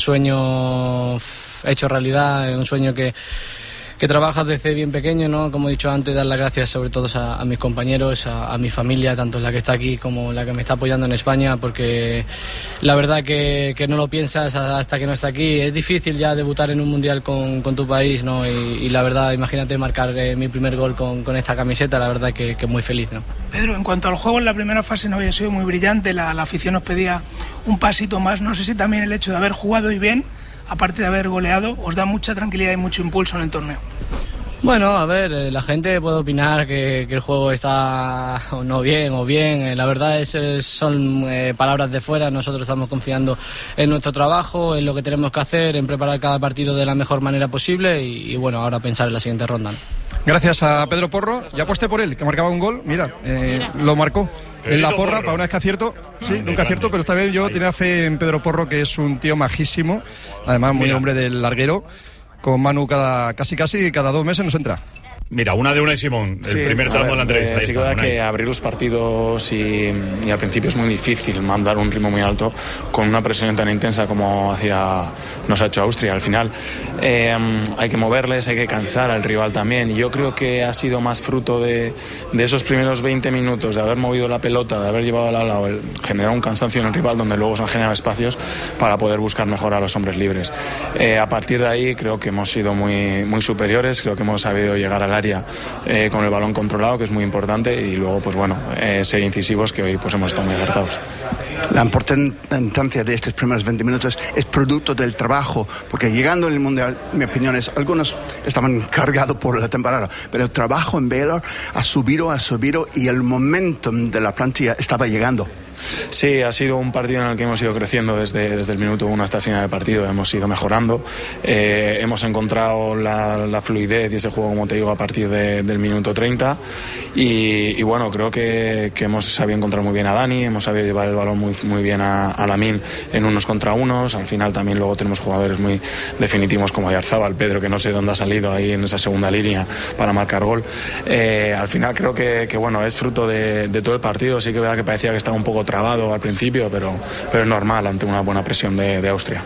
sueño hecho realidad, es un sueño que, que trabajas desde bien pequeño, ¿no? Como he dicho antes, dar las gracias sobre todo a, a mis compañeros, a, a mi familia, tanto la que está aquí como la que me está apoyando en España, porque la verdad que, que no lo piensas hasta que no está aquí. Es difícil ya debutar en un mundial con, con tu país, ¿no? Y, y la verdad, imagínate marcar eh, mi primer gol con, con esta camiseta, la verdad que, que muy feliz, ¿no? Pedro, en cuanto al juego, en la primera fase no había sido muy brillante, la, la afición nos pedía un pasito más. No sé si también el hecho de haber jugado y bien, aparte de haber goleado, os da mucha tranquilidad y mucho impulso en el torneo. Bueno, a ver, la gente puede opinar que, que el juego está o no bien o bien. La verdad es, es son eh, palabras de fuera. Nosotros estamos confiando en nuestro trabajo, en lo que tenemos que hacer, en preparar cada partido de la mejor manera posible y, y bueno, ahora pensar en la siguiente ronda, ¿no? Gracias a Pedro Porro. Ya aposté por él, que marcaba un gol. Mira, eh, lo marcó en la porra, para una vez que acierto. Sí, nunca acierto, pero esta vez yo tenía fe en Pedro Porro, que es un tío majísimo. Además, muy hombre del larguero. Con Manu cada, casi casi cada dos meses nos entra. Mira, una de Unai Simón, el sí, primer tramo de la entrevista. Eh, sí que es verdad que abrir los partidos y, y al principio es muy difícil mandar un ritmo muy alto con una presión tan intensa como hacía, nos ha hecho Austria. Al final eh, hay que moverles, hay que cansar al rival también. Y yo creo que ha sido más fruto de, de esos primeros veinte minutos, de haber movido la pelota, de haber llevado al lado, el generar un cansancio en el rival donde luego se han generado espacios para poder buscar mejor a los hombres libres. Eh, a partir de ahí creo que hemos sido muy, muy superiores, creo que hemos sabido llegar al área eh, con el balón controlado, que es muy importante, y luego pues bueno, eh, ser incisivos, que hoy pues hemos estado muy acertados. La importancia de estos primeros veinte minutos es producto del trabajo, porque llegando en el Mundial, mi opinión es, algunos estaban cargados por la temporada, pero el trabajo en Baylor ha subido, ha subido y el momentum de la plantilla estaba llegando. Sí, ha sido un partido en el que hemos ido creciendo desde, desde el minuto uno hasta el final del partido, hemos ido mejorando, eh, hemos encontrado la, la fluidez y ese juego, como te digo, a partir de, del minuto treinta y, y bueno, creo que, que hemos sabido encontrar muy bien a Dani, hemos sabido llevar el balón muy, muy bien a, a Lamine en unos contra unos. Al final también luego tenemos jugadores muy definitivos como Oyarzábal, Pedro, que no sé dónde ha salido ahí en esa segunda línea para marcar gol. Eh, al final creo que, que bueno, es fruto de, de todo el partido. Sí que es verdad que parecía que estaba un poco trabado al principio, pero, pero es normal ante una buena presión de, de Austria.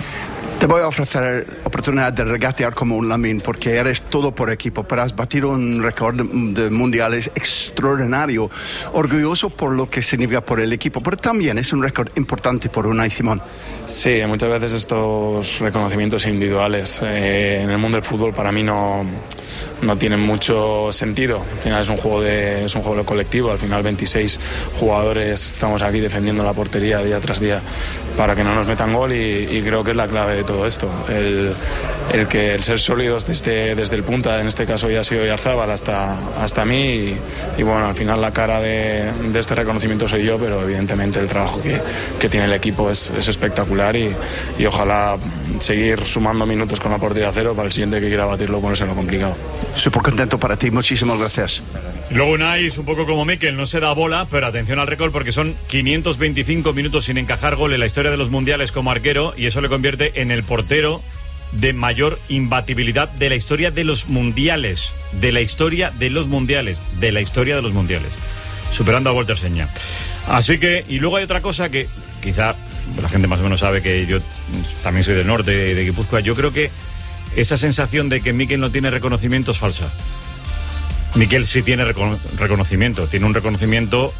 Te voy a ofrecer oportunidad de regatear como un Lamine, porque eres todo por equipo, pero has batido un récord de, de mundiales extraordinario, orgulloso por lo que significa por el equipo, pero también es un récord importante por Unai Simón. Sí, muchas veces estos reconocimientos individuales eh, en el mundo del fútbol para mí no, no tienen mucho sentido. Al final es un juego de, es un juego colectivo, al final veintiséis jugadores estamos aquí defendiendo la portería día tras día para que no nos metan gol, y, y creo que es la clave de todo esto, el, el que el ser sólidos desde, desde el punta, en este caso ya ha sido Oyarzábal hasta, hasta mí, y, y bueno, al final la cara de, de este reconocimiento soy yo, pero evidentemente el trabajo que, que tiene el equipo es, es espectacular, y, y ojalá seguir sumando minutos con la portería cero para el siguiente que quiera batirlo, ponérselo complicado. Súper contento para ti, muchísimas gracias. Luego Unai es un poco como Mikel, no se da bola, pero atención al récord porque son quinientos veinticinco minutos sin encajar gol en la historia de los mundiales como arquero, y eso le convierte en el portero de mayor imbatibilidad de la historia de los mundiales, de la historia de los mundiales, de la historia de los mundiales, superando a Walter Seña. Así que, y luego hay otra cosa que quizá la gente más o menos sabe, que yo también soy del norte, de Guipúzcoa. Yo creo que esa sensación de que Mikel no tiene reconocimiento es falsa. Miquel sí tiene recono- reconocimiento, tiene un reconocimiento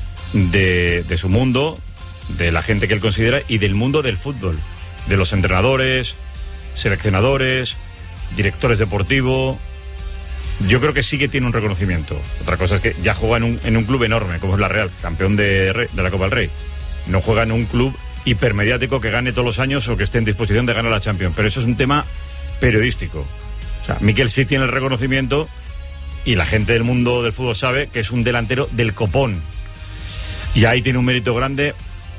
de, de su mundo, de la gente que él considera y del mundo del fútbol, de los entrenadores, seleccionadores, directores deportivos. Yo creo que sí que tiene un reconocimiento. Otra cosa es que ya juega en un, en un club enorme, como es la Real, campeón de, Rey, de la Copa del Rey. No juega en un club hipermediático que gane todos los años o que esté en disposición de ganar la Champions. Pero eso es un tema periodístico. O sea, Miquel sí tiene el reconocimiento y la gente del mundo del fútbol sabe que es un delantero del copón. Y ahí tiene un mérito grande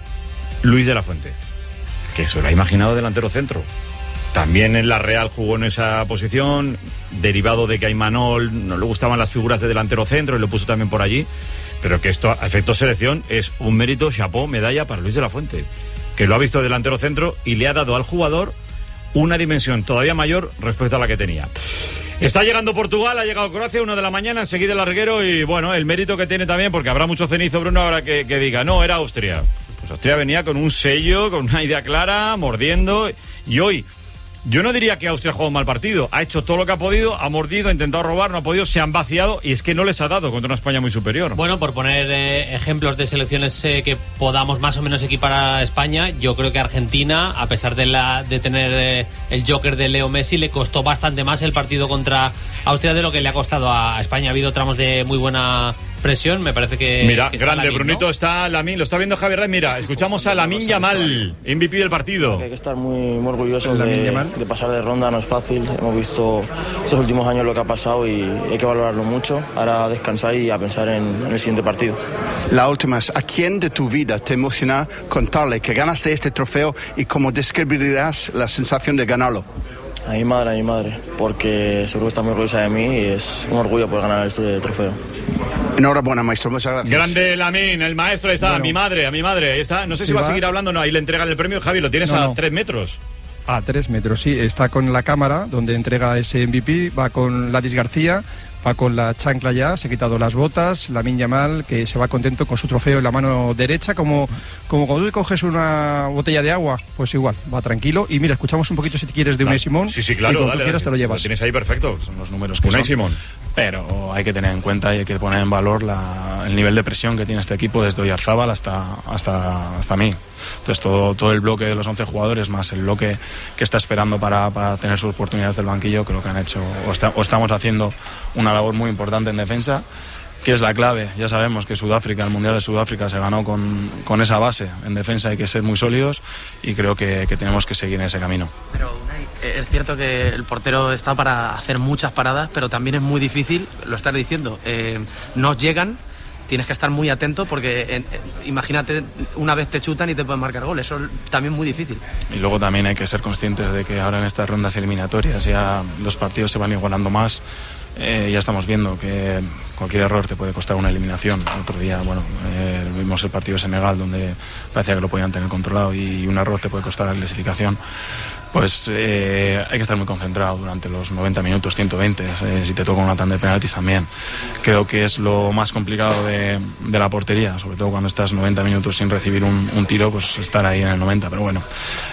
Luis de la Fuente, que se lo ha imaginado delantero centro. También en la Real jugó en esa posición, derivado de que a Imanol no le gustaban las figuras de delantero centro y lo puso también por allí, pero que esto a efecto selección es un mérito, chapó, medalla para Luis de la Fuente, que lo ha visto delantero centro y le ha dado al jugador una dimensión todavía mayor respecto a la que tenía. Está llegando Portugal, ha llegado Croacia, una de la mañana, enseguida el larguero y bueno, el mérito que tiene también, porque habrá mucho cenizo, Bruno, ahora que, que diga, no, era Austria. Pues Austria venía con un sello, con una idea clara, mordiendo, y hoy... Yo no diría que Austria ha jugado un mal partido. Ha hecho todo lo que ha podido, ha mordido, ha intentado robar, no ha podido, se han vaciado y es que no les ha dado contra una España muy superior. Bueno, por poner eh, ejemplos de selecciones eh, que podamos más o menos equiparar a España, yo creo que Argentina, a pesar de, la, de tener eh, el Joker de Leo Messi, le costó bastante más el partido contra Austria de lo que le ha costado a España. Ha habido tramos de muy buena presión, me parece que... Mira, que grande, Lamine, Brunito, ¿no? Está Lamine, lo está viendo Javier Rey. Mira, escuchamos a Lamine Yamal, M V P del partido. Hay que estar muy, muy orgullosos de, de pasar de ronda, no es fácil. Hemos visto estos últimos años lo que ha pasado y hay que valorarlo mucho. Ahora descansar y a pensar en, en el siguiente partido. La última es, ¿a quién de tu vida te emociona contarle que ganaste este trofeo y cómo describirías la sensación de ganarlo? A mi madre, a mi madre, porque seguro que está muy orgullosa de mí y es un orgullo poder ganar este trofeo. Enhorabuena, maestro, muchas gracias. Grande Lamine, el maestro, ahí está, Bueno. a mi madre, a mi madre, ahí está. No sé si, Si va a va- seguir hablando, no, ahí le entregan el premio, Javi, lo tienes No, a no. tres metros. A tres metros, sí. Está con la cámara donde entrega ese M V P, va con Ladis García, va con la chancla ya, se ha quitado las botas, Lamine Yamal, que se va contento con su trofeo en la mano derecha, como, como cuando tú coges una botella de agua, pues igual, va tranquilo. Y mira, escuchamos un poquito si quieres de Unai Simón. Sí, sí, claro, y cuando dale, tú quieras dale, te lo llevas. Lo tienes ahí perfecto. Son los números que Unai son. Simón. Pero hay que tener en cuenta y hay que poner en valor la, el nivel de presión que tiene este equipo desde Oyarzábal hasta, hasta, hasta mí. Entonces todo, todo el bloque de los once jugadores más el bloque que está esperando para, para tener sus oportunidades del banquillo, creo que han hecho o, está, o estamos haciendo una labor muy importante en defensa, que es la clave. Ya sabemos que Sudáfrica, el Mundial de Sudáfrica se ganó con, con esa base. En defensa hay que ser muy sólidos y creo que, que tenemos que seguir en ese camino. Pero Unai, es cierto que el portero está para hacer muchas paradas, pero también es muy difícil, lo estás diciendo, eh, nos llegan, tienes que estar muy atento porque eh, imagínate, una vez te chutan y te pueden marcar gol, eso es también muy difícil. Y luego también hay que ser conscientes de que ahora en estas rondas eliminatorias ya los partidos se van igualando más. Eh, ya estamos viendo que cualquier error te puede costar una eliminación. Otro día, bueno, eh, vimos el partido de Senegal donde parecía que lo podían tener controlado y un error te puede costar la clasificación. Pues eh, hay que estar muy concentrado durante los noventa minutos, ciento veinte, eh, si te toca una tanda de penaltis también. Creo que es lo más complicado de, de la portería, sobre todo cuando estás noventa minutos sin recibir un, un tiro, pues estar ahí en el noventa. Pero bueno,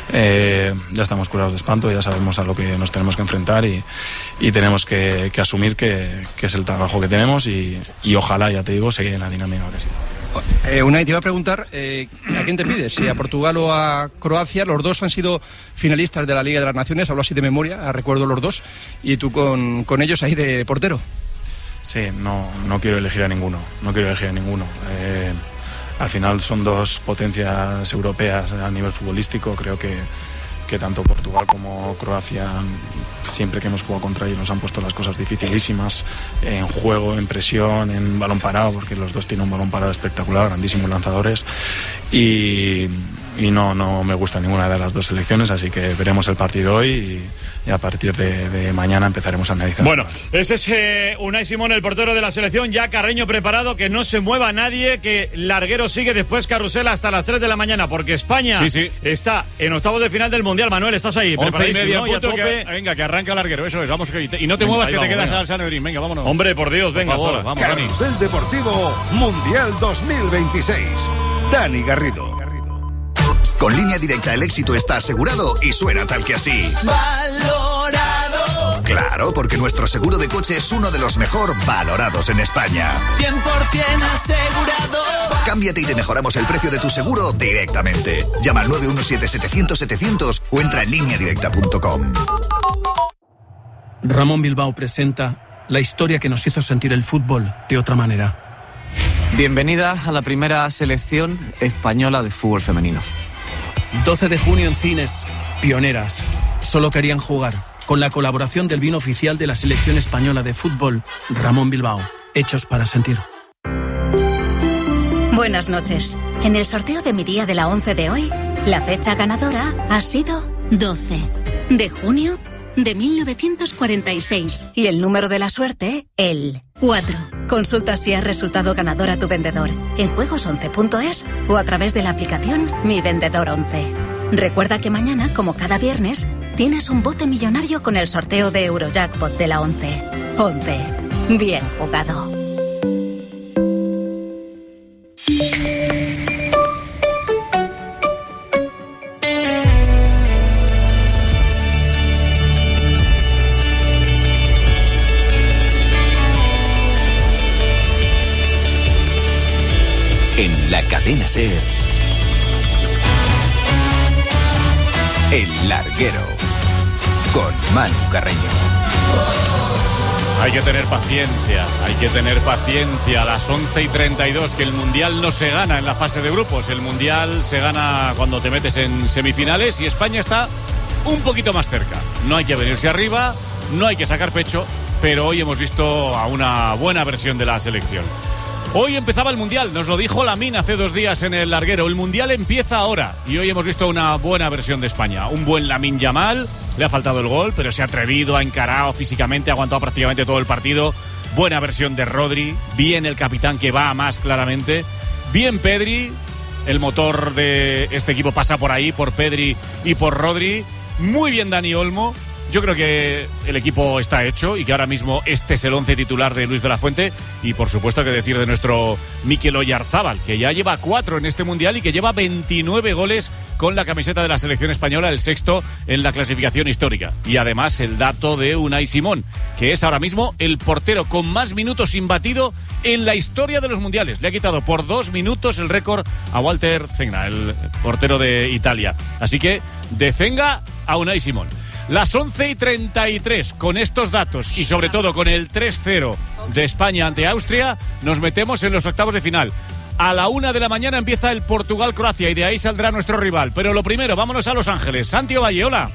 eh, ya estamos curados de espanto, ya sabemos a lo que nos tenemos que enfrentar y, y tenemos que, que asumir que, que es el trabajo que tenemos y, y ojalá, ya te digo, seguir en la dinámica que sí. Eh, Unai, te iba a preguntar, eh, ¿a quién te pides? ¿Si a Portugal o a Croacia? Los dos han sido finalistas de la Liga de las Naciones, hablo así de memoria, recuerdo los dos, y tú con, con ellos ahí de portero. Sí, no, no quiero elegir a ninguno, no quiero elegir a ninguno. Eh, al final son dos potencias europeas a nivel futbolístico, creo que, que tanto Portugal como Croacia, siempre que hemos jugado contra ellos, nos han puesto las cosas dificilísimas, en juego, en presión, en balón parado, porque los dos tienen un balón parado espectacular, grandísimos lanzadores, y, y no, no me gusta ninguna de las dos selecciones, así que veremos el partido hoy y, y a partir de, de mañana empezaremos a analizar. Bueno, ese es eh, Unai Simón, el portero de la selección, ya Carreño preparado, que no se mueva nadie, que larguero sigue después Carrusel hasta las tres de la mañana, porque España Sí, sí. está en octavos de final del Mundial. Manuel, estás ahí, Once y preparadísimo, media, ¿no? Y a punto, tope. que, venga, que arranca larguero, eso es, vamos, que, y no te Venga, muevas ahí que vamos, te quedas venga. al Sanedrín, venga, vámonos. Hombre, por Dios, venga, por favor, Zora. vamos, Dani. Carrusel Deportivo Mundial dos mil veintiséis. Dani Garrido. Con Línea Directa el éxito está asegurado y suena tal que así. Valorado. Claro, porque nuestro seguro de coche es uno de los mejor valorados en España. cien por ciento asegurado. Cámbiate y te mejoramos el precio de tu seguro directamente. Llama al nueve uno siete setecientos setecientos o entra en línea directa punto com. Ramón Bilbao presenta la historia que nos hizo sentir el fútbol de otra manera. Bienvenida a la primera selección española de fútbol femenino. doce de junio en cines, Pioneras. Solo querían jugar. Con la colaboración del vino oficial de la selección española de fútbol, Ramón Bilbao. Hechos para sentir. Buenas noches. En el sorteo de mi día de la once de hoy, la fecha ganadora ha sido doce de junio de mil novecientos cuarenta y seis. Y el número de la suerte, el cuatro. Consulta si has resultado ganador a tu vendedor en juegos once punto es o a través de la aplicación Mi Vendedor once. Recuerda que mañana, como cada viernes, tienes un bote millonario con el sorteo de Eurojackpot de la once. once. Bien jugado. En la cadena SER, El Larguero, con Manu Carreño. Hay que tener paciencia, hay que tener paciencia. A las once y treinta y dos, que el Mundial no se gana en la fase de grupos. El Mundial se gana cuando te metes en semifinales y España está un poquito más cerca. No hay que venirse arriba, no hay que sacar pecho, pero hoy hemos visto a una buena versión de la selección. Hoy empezaba el Mundial, nos lo dijo Lamine hace dos días en El Larguero. El Mundial empieza ahora y hoy hemos visto una buena versión de España. Un buen Lamine Yamal, le ha faltado el gol, pero se ha atrevido, ha encarado físicamente, ha aguantado prácticamente todo el partido. Buena versión de Rodri, bien el capitán que va a más claramente. Bien Pedri, el motor de este equipo pasa por ahí, por Pedri y por Rodri. Muy bien Dani Olmo. Yo creo que el equipo está hecho y que ahora mismo este es el once titular de Luis de la Fuente y por supuesto que decir de nuestro Mikel Oyarzábal, que ya lleva cuatro en este Mundial y que lleva veintinueve goles con la camiseta de la selección española, el sexto en la clasificación histórica. Y además el dato de Unai Simón, que es ahora mismo el portero con más minutos imbatido en la historia de los Mundiales. Le ha quitado por dos minutos el récord a Walter Zenga, el portero de Italia. Así que de Zenga a Unai Simón. Las once y treinta y tres, con estos datos y sobre todo con el tres cero de España ante Austria, nos metemos en los octavos de final. A la una de la mañana empieza el Portugal-Croacia y de ahí saldrá nuestro rival. Pero lo primero, vámonos a Los Ángeles. Santi Ovalle, hola.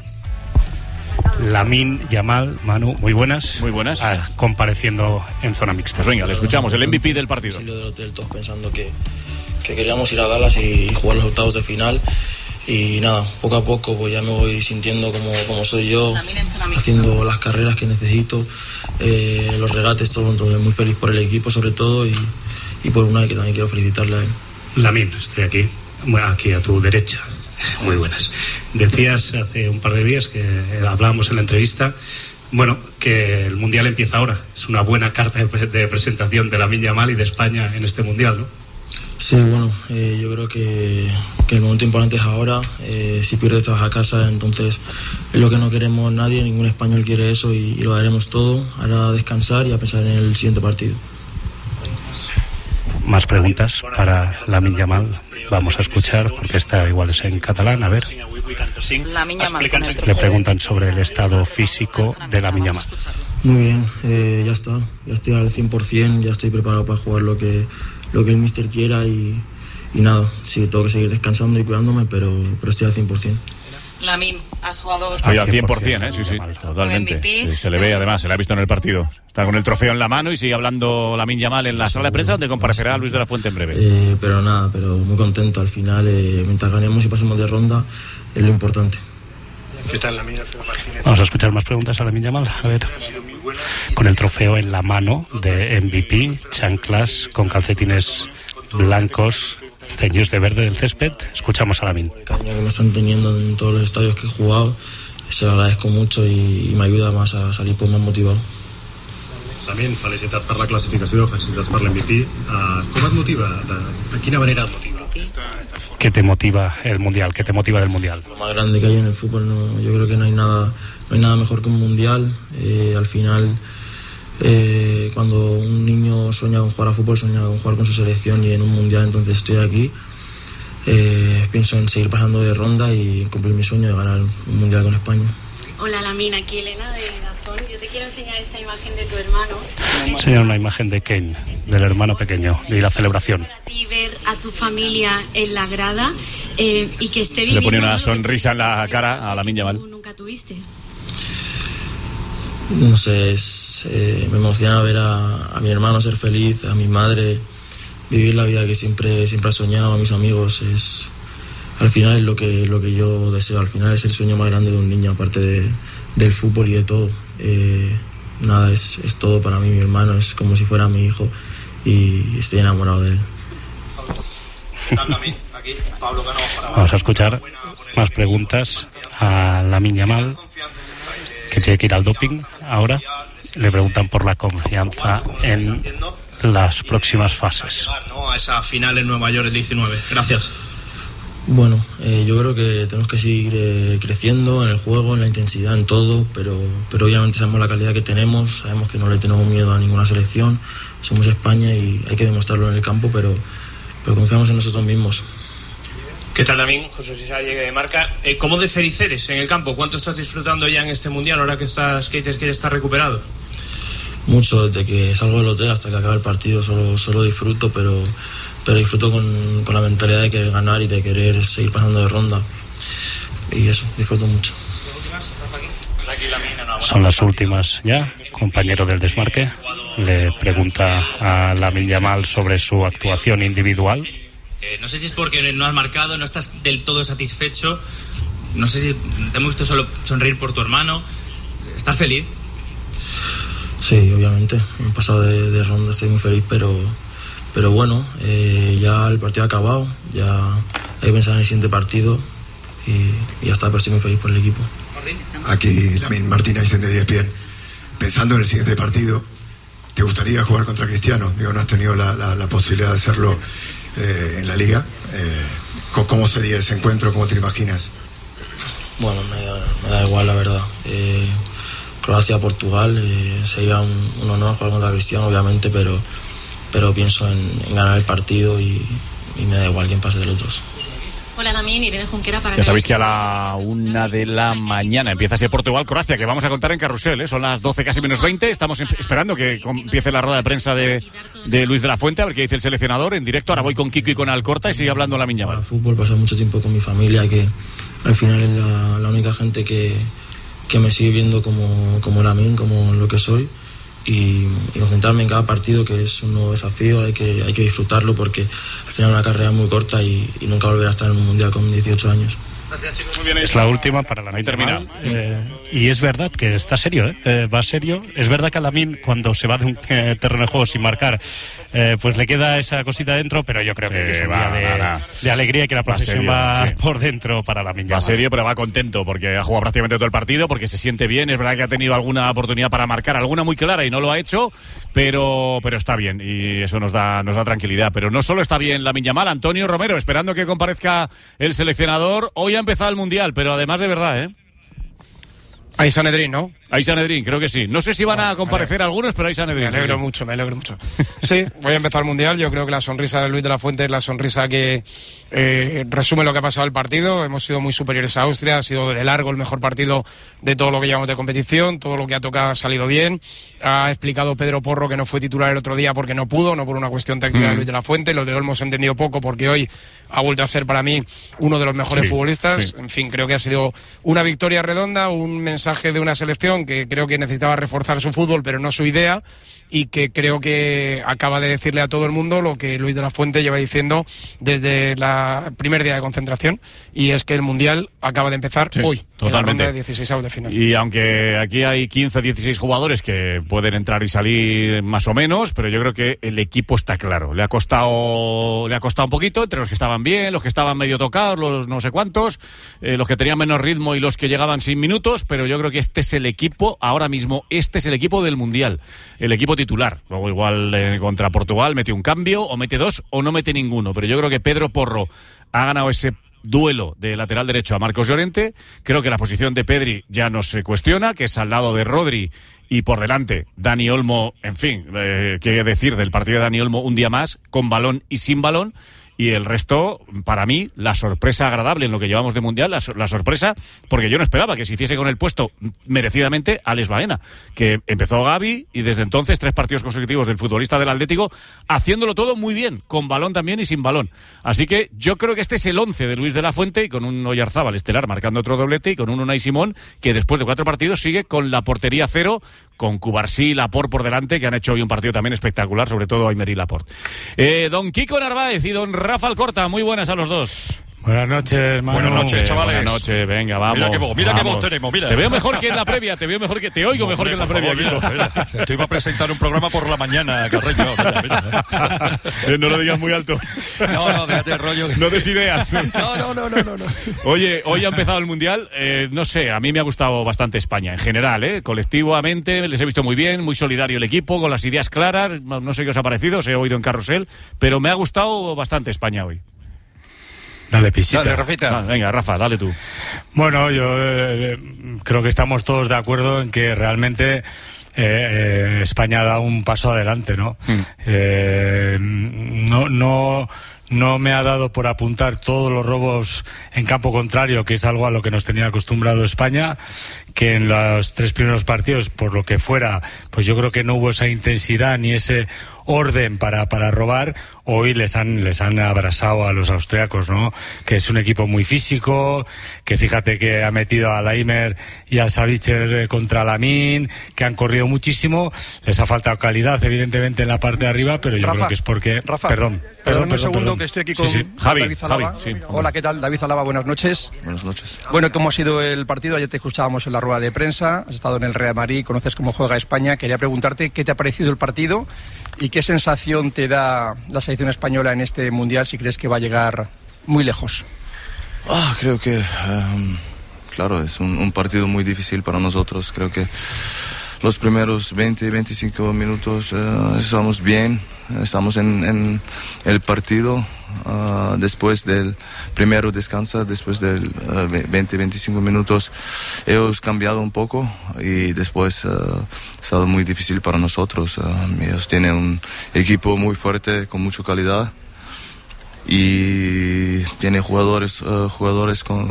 Lamine Yamal, Manu, muy buenas. Muy buenas. Ah, compareciendo en zona mixta. Pues venga, le escuchamos, el M V P del partido. Salí del hotel todos pensando que, que queríamos ir a Dallas y jugar los octavos de final. Y nada, poco a poco pues ya me voy sintiendo como, como soy yo, haciendo las carreras que necesito, eh, los regates, todo. Entonces muy feliz por el equipo sobre todo y, y por una que también quiero felicitarle a él. Lamine, estoy aquí, bueno, aquí a tu derecha. Muy buenas. Decías hace un par de días que hablábamos en la entrevista, bueno, que el Mundial empieza ahora. Es una buena carta de, de presentación de Lamine Yamal y de España en este Mundial, ¿no? Sí, bueno, eh, yo creo que, que el momento importante es ahora. Eh, si pierdes te vas a casa, entonces es lo que no queremos nadie, ningún español quiere eso y, y lo daremos todo. Ahora a descansar y a pensar en el siguiente partido. Más preguntas para Lamine Yamal. Vamos a escuchar, porque esta igual es en catalán, a ver. Lamine Yamal con el Le preguntan sobre el estado físico de Lamine Yamal. Muy bien, eh, ya está, ya estoy al cien por ciento, ya estoy preparado para jugar lo que... lo que el míster quiera y, y nada, sí, tengo que seguir descansando y cuidándome, pero, pero estoy al cien por ciento. Lamine, has jugado... Estoy al cien por ciento, ¿eh? Sí, sí, totalmente. Sí, se le ve, además, se le ha visto en el partido. Está con el trofeo en la mano y sigue hablando Lamine Yamal en la sala de prensa, donde comparecerá Luis de la Fuente en breve. Eh, pero nada, pero muy contento. Al final, eh, mientras ganemos y pasemos de ronda, es lo importante. ¿Qué tal, Lamine? Vamos a escuchar más preguntas a Lamine Yamal. A ver, con el trofeo en la mano de M V P, chanclas con calcetines blancos, ceños de verde del césped. Escuchamos a Lamine. El cariño que me están teniendo en todos los estadios que he jugado, se lo agradezco mucho y, y me ayuda más a salir pues, más motivado. Lamine, felicitats per la classificació, felicitats per l'M V P. Uh, com et motiva? De, de quina manera et motiva? ¿Qué te motiva el Mundial? ¿Qué te motiva del Mundial? Lo más grande que hay en el fútbol, no, yo creo que no hay nada, no no hay nada mejor que un mundial. Eh, al final, eh, cuando un niño sueña con jugar a fútbol, sueña con jugar con su selección, y en un mundial entonces estoy aquí. Eh, pienso en seguir pasando de ronda y cumplir mi sueño de ganar un mundial con España. Hola Lamine, aquí Elena de Dazón. Yo te quiero enseñar esta imagen de tu hermano. Enseñar una imagen de Ken, del hermano pequeño, y la celebración. Para ti ver a tu familia en la grada eh, y que esté Se viviendo... le pone una sonrisa en la cara a Lamine Yamal. ¿Nunca tuviste? No sé, es, eh, me emociona ver a, a mi hermano ser feliz, a mi madre vivir la vida que siempre, siempre ha soñado, a mis amigos. Es, al final es lo que, lo que yo deseo, al final es el sueño más grande de un niño, aparte de, del fútbol y de todo. Eh, nada, es, es todo para mí, mi hermano, es como si fuera mi hijo y estoy enamorado de él. Vamos a escuchar más preguntas a Lamine Yamal, que tiene que ir al doping ahora. Le preguntan por la confianza en las próximas fases. A esa final en Nueva York el diecinueve. Gracias. Bueno, eh, yo creo que tenemos que seguir eh, creciendo en el juego, en la intensidad, en todo, pero, pero obviamente sabemos la calidad que tenemos, sabemos que no le tenemos miedo a ninguna selección, somos España y hay que demostrarlo en el campo, pero, pero confiamos en nosotros mismos. ¿Qué tal también, José César Llegue de Marca? Eh, ¿Cómo de feliz eres en el campo? ¿Cuánto estás disfrutando ya en este Mundial ahora que estás, que dices que estás recuperado? Mucho, desde que salgo del hotel hasta que acaba el partido solo, solo disfruto, pero, pero disfruto con, con la mentalidad de querer ganar y de querer seguir pasando de ronda, y eso, disfruto mucho. Son las últimas ya. Compañero del desmarque le pregunta a Lamine Yamal sobre su actuación individual. Eh, no sé si es porque no has marcado, no estás del todo satisfecho, no sé si te hemos visto solo sonreír por tu hermano. ¿Estás feliz? Sí, obviamente, he pasado de, de ronda, estoy muy feliz, pero, pero bueno, eh, ya el partido ha acabado, ya hay que pensar en el siguiente partido y, y ya está, pero estoy muy feliz por el equipo. Aquí Lamine Martínez de E S P N. Pensando en el siguiente partido, ¿te gustaría jugar contra Cristiano? Digo, no has tenido la, la, la posibilidad de hacerlo eh, en la liga. Eh, ¿Cómo sería ese encuentro? ¿Cómo te lo imaginas? Bueno, me da, me da igual, la verdad. Eh, Croacia-Portugal, eh, sería un, un honor jugar contra Cristiano, obviamente, pero, pero pienso en, en ganar el partido y, y me da igual quién pase de los dos. Hola Lamine, Irene Junquera para... Ya sabéis que a la una de la mañana empieza ese Portugal-Croacia, que vamos a contar en Carrusel, ¿eh? Son las doce casi menos veinte, estamos esperando que empiece la rueda de prensa de, de Luis de la Fuente, a ver qué dice el seleccionador en directo. Ahora voy con Kiko y con Alcorta y sigue hablando Lamine Yamal. El fútbol, pasar mucho tiempo con mi familia, que al final es la, la única gente que, que me sigue viendo como, como Lamine, como lo que soy. Y, y concentrarme en cada partido, que es un nuevo desafío, hay que, hay que disfrutarlo porque al final es una carrera muy corta y, y nunca volver a estar en un mundial con dieciocho años. Gracias, chicos. Muy bien, es la última para Lamine. Ahí termina. Eh, y es verdad que está serio, ¿eh? Eh, va serio. Es verdad que a Lamine, cuando se va de un eh, terreno de juego sin marcar, eh, pues le queda esa cosita dentro, pero yo creo que, sí, que es un va, día de, va, de alegría y que la procesión va, va sí. por dentro para Lamine Yamal. Va serio, pero va contento porque ha jugado prácticamente todo el partido, porque se siente bien. Es verdad que ha tenido alguna oportunidad para marcar, alguna muy clara y no lo ha hecho, pero, pero está bien y eso nos da, nos da tranquilidad. Pero no solo está bien Lamine Yamal, Antonio Romero, esperando que comparezca el seleccionador. Hoy ha empezado el Mundial, pero además de verdad, ¿eh? Hay Sanedrín, ¿no? Hay Sanedrín, creo que sí. No sé si van a comparecer algunos, pero hay Sanedrín. Me alegro sí. mucho, me alegro mucho. Sí, voy a empezar el Mundial. Yo creo que la sonrisa de Luis de la Fuente es la sonrisa que eh, resume lo que ha pasado el partido. Hemos sido muy superiores a Austria, ha sido de largo el mejor partido de todo lo que llevamos de competición. Todo lo que ha tocado ha salido bien. Ha explicado Pedro Porro que no fue titular el otro día porque no pudo, no por una cuestión táctica mm. de Luis de la Fuente. Lo de Olmo he entendido poco porque hoy ha vuelto a ser para mí uno de los mejores sí, futbolistas. Sí. En fin, creo que ha sido una victoria redonda, un mensaje de una selección que creo que necesitaba reforzar su fútbol, pero no su idea, y que creo que acaba de decirle a todo el mundo lo que Luis de la Fuente lleva diciendo desde el primer día de concentración, y es que el Mundial acaba de empezar sí, hoy, totalmente. En la ronda de dieciséis de final. Y aunque aquí hay quince o dieciséis jugadores que pueden entrar y salir más o menos, pero yo creo que el equipo está claro. Le ha costado, le ha costado un poquito, entre los que estaban bien, los que estaban medio tocados, los no sé cuántos, eh, los que tenían menos ritmo y los que llegaban sin minutos, pero yo creo que este es el equipo, ahora mismo, este es el equipo del Mundial, el equipo titular. Luego igual eh, contra Portugal mete un cambio, o mete dos, o no mete ninguno, pero yo creo que Pedro Porro ha ganado ese duelo de lateral derecho a Marcos Llorente. Creo que la posición de Pedri ya no se cuestiona, que es al lado de Rodri y por delante Dani Olmo. En fin, eh, qué decir del partido de Dani Olmo un día más, con balón y sin balón. Y el resto, para mí, la sorpresa agradable en lo que llevamos de Mundial, la, la sorpresa, porque yo no esperaba que se hiciese con el puesto merecidamente Alex Baena, que empezó Gavi y desde entonces tres partidos consecutivos del futbolista del Atlético, haciéndolo todo muy bien, con balón también y sin balón. Así que yo creo que este es el once de Luis de la Fuente, y con un Oyarzábal estelar marcando otro doblete, y con un Unai Simón, que después de cuatro partidos sigue con la portería cero, con Cubarsí y Laporte por delante, que han hecho hoy un partido también espectacular, sobre todo Aymer y Laporte. Eh, don Kiko Narváez y don Rafa Alcorta, muy buenas a los dos. Buenas noches, Manu. Buenas noches, chavales. Buenas noches, venga, vamos. Mira qué voz, mira vamos. qué voz tenemos, mira. Te veo mejor que en la previa, te veo mejor que te oigo mejor que en la previa. Favor, mira, mira. Te iba a presentar un programa por la mañana, Carreño. Mira, mira. Eh, no lo digas muy alto. No, no, déjate el rollo. No des ideas. No, no, no, no, no, no. Oye, hoy ha empezado el Mundial, eh, no sé, a mí me ha gustado bastante España, en general, eh, colectivamente, les he visto muy bien, muy solidario el equipo, con las ideas claras, no sé qué os ha parecido, os he oído en Carrusel, pero me ha gustado bastante España hoy. Dale, pisita. Dale, Rafita. Ah, venga, Rafa, dale tú. Bueno, yo eh, creo que estamos todos de acuerdo en que realmente eh, eh, España ha dado un paso adelante, ¿no? Mm. Eh, no, no, no me ha dado por apuntar todos los robos en campo contrario, que es algo a lo que nos tenía acostumbrado España, que en los tres primeros partidos, por lo que fuera, pues yo creo que no hubo esa intensidad ni ese orden para, para robar. Hoy les han les han abrasado a los austriacos, ¿no? Que es un equipo muy físico, que fíjate que ha metido a Aymer y a Savitzer contra Lamine, que han corrido muchísimo. Les ha faltado calidad, evidentemente, en la parte de arriba, pero yo Rafa, creo que es porque... Rafa, perdón, perdón, perdón, un perdón, segundo, perdón. que estoy aquí con sí, sí. Javi, David Alaba. Javi, sí. Hola, ¿qué tal? David Alaba, buenas noches. Buenas noches. Bueno, ¿cómo ha sido el partido? Ayer te escuchábamos en la rueda de prensa, has estado en el Real Madrid, conoces cómo juega España. Quería preguntarte qué te ha parecido el partido y qué sensación te da la selección española en este Mundial, si crees que va a llegar muy lejos. Ah, creo que, um, claro, es un, un partido muy difícil para nosotros. Creo que los primeros veinte, veinticinco minutos uh, estamos bien, estamos en, en el partido. Uh, después del primero descansa, después del uh, veinte, veinticinco minutos hemos cambiado un poco y después uh, ha estado muy difícil para nosotros. Uh, ellos tienen un equipo muy fuerte, con mucha calidad, y tiene jugadores uh, jugadores con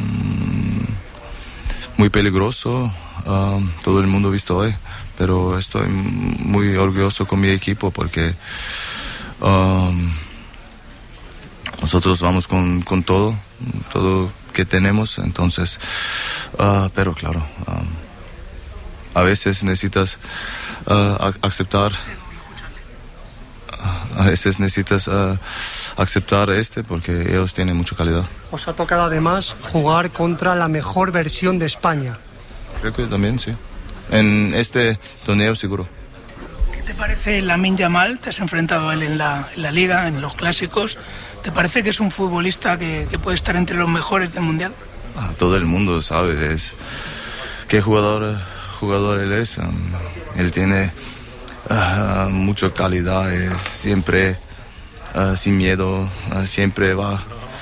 muy peligroso. Uh, todo el mundo ha visto hoy, pero estoy muy orgulloso con mi equipo porque um, nosotros vamos con, con todo, todo que tenemos, entonces, uh, pero claro, um, a veces necesitas uh, aceptar, uh, a veces necesitas uh, aceptar este porque ellos tienen mucha calidad. Os ha tocado además jugar contra la mejor versión de España. Creo que también, sí. En este torneo seguro. ¿Qué te parece Lamine Yamal? Te has enfrentado a él en la, en la Liga, en los clásicos. ¿Te parece que es un futbolista que, que puede estar entre los mejores del Mundial? Ah, todo el mundo sabe es, qué jugador, jugador él es. Um, él tiene uh, mucha calidad, es siempre uh, sin miedo, uh, siempre va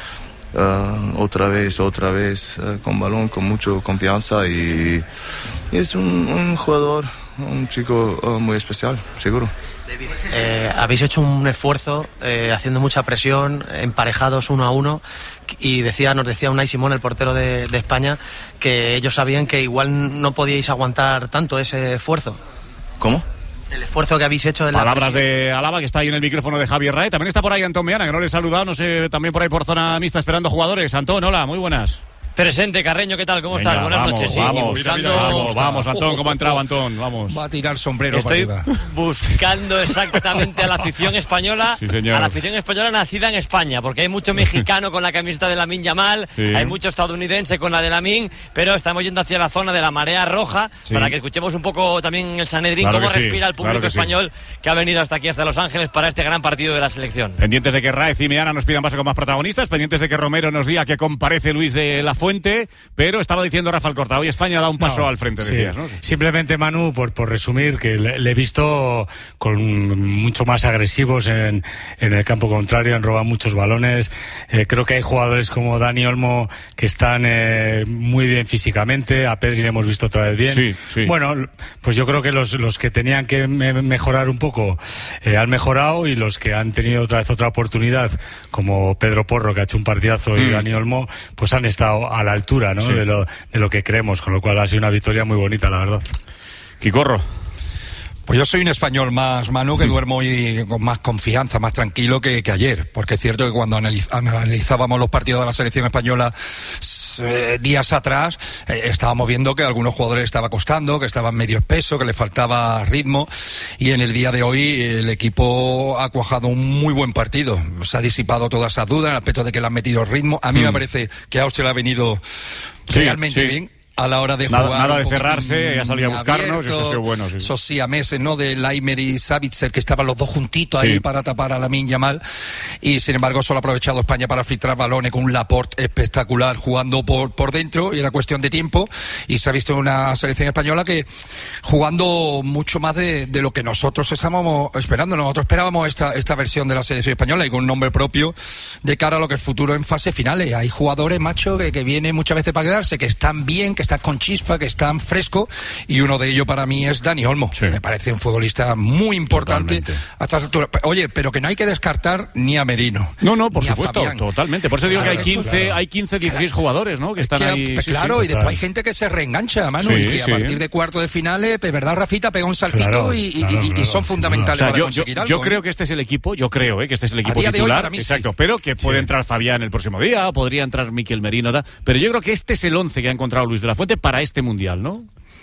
uh, otra vez, otra vez uh, con balón, con mucha confianza, y, y es un, un jugador, un chico uh, muy especial, seguro. Eh, habéis hecho un esfuerzo eh, haciendo mucha presión, emparejados uno a uno, y decía, nos decía Unai Simón, el portero de, de España, que ellos sabían que igual no podíais aguantar tanto ese esfuerzo. ¿Cómo? El esfuerzo que habéis hecho en Palabras la de Alaba, que está ahí en el micrófono de Javier Rae. También está por ahí Antón Meana, que no le he saludado, no sé, también por ahí por zona mixta esperando jugadores. Antón, hola, muy buenas. Presente, Carreño, ¿qué tal? ¿Cómo Venga, estás? Buenas vamos, noches. Sí, vamos, buscando... mira, mira, vamos, vamos, Antón, ¿cómo ha entrado Antón? Vamos. Va a tirar sombrero Estoy para arriba. buscando exactamente a la afición española, sí, señor. a la afición española nacida en España, porque hay mucho mexicano con la camiseta de Lamine Yamal, sí. Hay mucho estadounidense con la de Lamine, pero estamos yendo hacia la zona de la marea roja, sí. Para que escuchemos un poco también el Sanedrín, claro, cómo respira sí, el público claro que español sí. Que ha venido hasta aquí, hasta Los Ángeles, para este gran partido de la selección. Pendientes de que Raez y Meana nos pidan paso con más protagonistas, pendientes de que Romero nos diga que comparece Luis de la Fuente Fuente, pero estaba diciendo Rafael Corta, hoy España da un paso no, al frente, sí. decías, ¿no? Simplemente, Manu, por, por resumir, que le, le he visto con mucho más agresivos en, en el campo contrario, han robado muchos balones. Eh, creo que hay jugadores como Dani Olmo que están eh, muy bien físicamente, a Pedri le hemos visto otra vez bien. Sí, sí. Bueno, pues yo creo que los, los que tenían que me, mejorar un poco eh, han mejorado, y los que han tenido otra vez otra oportunidad, como Pedro Porro, que ha hecho un partidazo, mm. y Dani Olmo, pues han estado a la altura, ¿no? Sí. de, lo, de lo que creemos, con lo cual ha sido una victoria muy bonita, la verdad. Quicorro. Pues yo soy un español más, Manu, que duermo y con más confianza, más tranquilo que, que ayer, porque es cierto que cuando analiz, analizábamos los partidos de la selección española eh, días atrás, eh, estábamos viendo que a algunos jugadores estaba costando, que estaban medio espeso, que le faltaba ritmo, y en el día de hoy el equipo ha cuajado un muy buen partido. Se ha disipado todas esas dudas en el aspecto de que le han metido ritmo. A mí mm. me parece que Austria ha venido sí, realmente sí. bien. A la hora de nada, jugar. Nada de cerrarse, ha salido a buscarnos, abierto, y eso ha sido bueno. Sí. Esos siameses, ¿no? De Laimer y Savitzer, que estaban los dos juntitos sí. ahí para tapar a Lamine Yamal. Y sin embargo, solo ha aprovechado España para filtrar balones con un Laporte espectacular jugando por, por dentro, y era cuestión de tiempo. Y se ha visto una selección española que jugando mucho más de, de lo que nosotros estábamos esperando. Nosotros esperábamos esta, esta versión de la selección española y con un nombre propio de cara a lo que es futuro en fase finales. Hay jugadores, macho, que, que vienen muchas veces para quedarse, que están bien, que están con chispa, que están frescos, y uno de ellos para mí es Dani Olmo. Sí. Me parece un futbolista muy importante totalmente. A estas alturas. Oye, pero que no hay que descartar ni a Merino. No, no, por supuesto, totalmente. Por eso digo claro, que hay quince, claro. hay quince, dieciséis jugadores, ¿no? Que están que, ahí. Pues, sí, claro, sí, y después hay gente que se reengancha, Manu, sí, y que sí. a partir de cuarto de finales, de verdad, Rafita pega un saltito claro, y, claro, y, claro, y son fundamentales o sea, para yo, conseguir yo, algo. Yo creo que este es el equipo, yo creo eh, que este es el equipo titular, hoy, exacto, sí. pero que puede sí. entrar Fabián el próximo día, podría entrar Mikel Merino, da, pero yo creo que este es el once que ha encontrado Luis de la Fuente para este mundial, ¿no?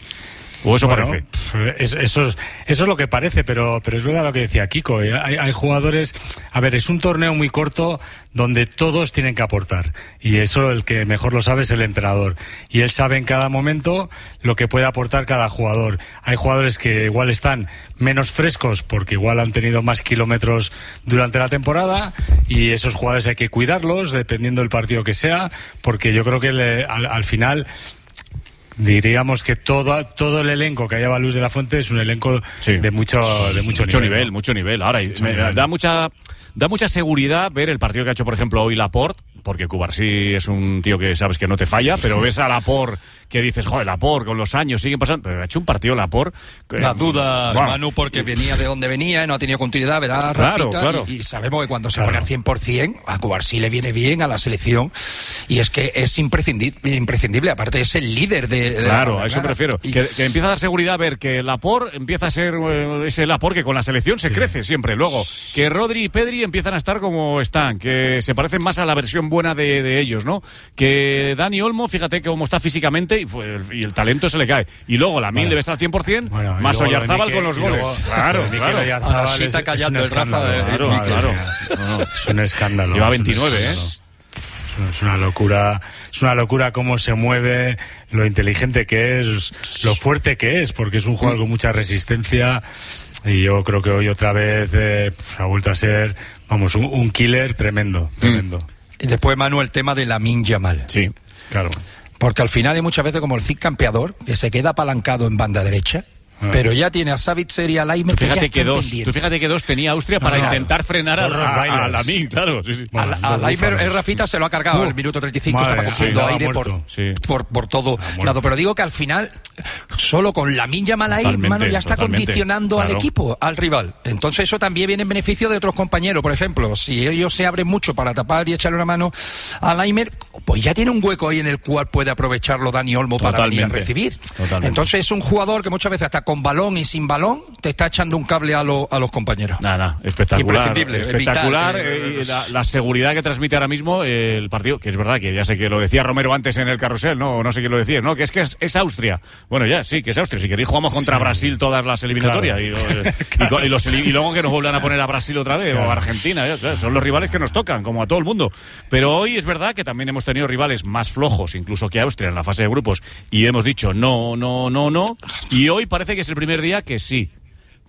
¿O eso bueno, parece? Es, eso, es, eso es lo que parece, pero, pero es verdad lo que decía Kiko. ¿eh? Hay, hay jugadores... A ver, es un torneo muy corto donde todos tienen que aportar. Y eso el que mejor lo sabe es el entrenador. Y él sabe en cada momento lo que puede aportar cada jugador. Hay jugadores que igual están menos frescos porque igual han tenido más kilómetros durante la temporada, y esos jugadores hay que cuidarlos dependiendo del partido que sea, porque yo creo que le, al, al final... Diríamos que todo todo el elenco que lleva Luis de la Fuente es un elenco sí. de mucho de mucho, mucho nivel, nivel ¿no? mucho nivel. Ahora mucho me, nivel. da mucha da mucha seguridad ver el partido que ha hecho, por ejemplo, hoy Laporte, porque Cubarsí es un tío que sabes que no te falla, pero ves a Laporte que dices, joder, Laporte con los años siguen pasando, pero ha hecho un partido Laporte. Las dudas, bueno, Manu, porque venía de donde venía, no ha tenido continuidad, ¿verdad, claro, Rafita? Claro. Y, y sabemos que cuando se claro. pone al cien por cien, a Cubarsí le viene bien a la selección, y es que es imprescindible, imprescindible. Aparte es el líder de, de claro, la a eso prefiero. Y... Que, que empieza a dar seguridad ver que Laporte empieza a ser eh, ese Laporte que con la selección se sí. crece siempre. Luego, que Rodri y Pedri empiezan a estar como están, que se parecen más a la versión buena de, de ellos, ¿no? Que Dani Olmo, fíjate cómo está físicamente y, y el talento se le cae. Y luego Lamine bueno. le ves al cien por cien, bueno, más Oyarzábal con los goles. Luego, claro, claro. Ahora sí está callando el Rafa de claro, claro. No, no, es un escándalo. Lleva veintinueve, ¿eh? Es una locura, es una locura cómo se mueve, lo inteligente que es, lo fuerte que es, porque es un jugador con mucha resistencia, y yo creo que hoy otra vez eh, pues, ha vuelto a ser, vamos, un, un killer tremendo, tremendo. Y después, Manu, el tema de Lamine Yamal. Sí, claro. Porque al final hay muchas veces como el Cid campeador, que se queda apalancado en banda derecha. Ah. Pero ya tiene a Savitzer y a Laimer. Tú fíjate que, que dos, tú fíjate que dos tenía Austria para claro. intentar frenar a, a, a Lamine, claro. Sí, sí. Bueno, a, a Laimer, el Rafita se lo ha cargado uh, el minuto treinta y cinco, madre, estaba cogiendo sí, aire por, sí. por, por todo lado. Pero digo que al final, solo con Lamine Yamal ahí, mano, ya está condicionando claro. al equipo, al rival. Entonces eso también viene en beneficio de otros compañeros. Por ejemplo, si ellos se abren mucho para tapar y echarle una mano a Laimer, pues ya tiene un hueco ahí en el cual puede aprovecharlo Dani Olmo totalmente. Para venir a recibir. Totalmente. Entonces es un jugador que muchas veces hasta con balón y sin balón te está echando un cable a, lo, a los compañeros. Nada, nada, espectacular. Espectacular vital, eh, la, la seguridad que transmite ahora mismo eh, el partido, que es verdad que ya sé que lo decía Romero antes en el carrusel, no no sé quién lo decía, ¿no? Que es que es, es Austria. Bueno, ya, sí, que es Austria. Si queréis jugamos contra sí. Brasil todas las eliminatorias claro. y, eh, claro. y, y, los, y luego que nos vuelvan a poner a Brasil otra vez claro. o a Argentina. Ya, claro, son los rivales que nos tocan, como a todo el mundo. Pero hoy es verdad que también hemos tenido rivales más flojos, incluso que Austria en la fase de grupos, y hemos dicho no, no, no, no. Y hoy parece que es el primer día que sí.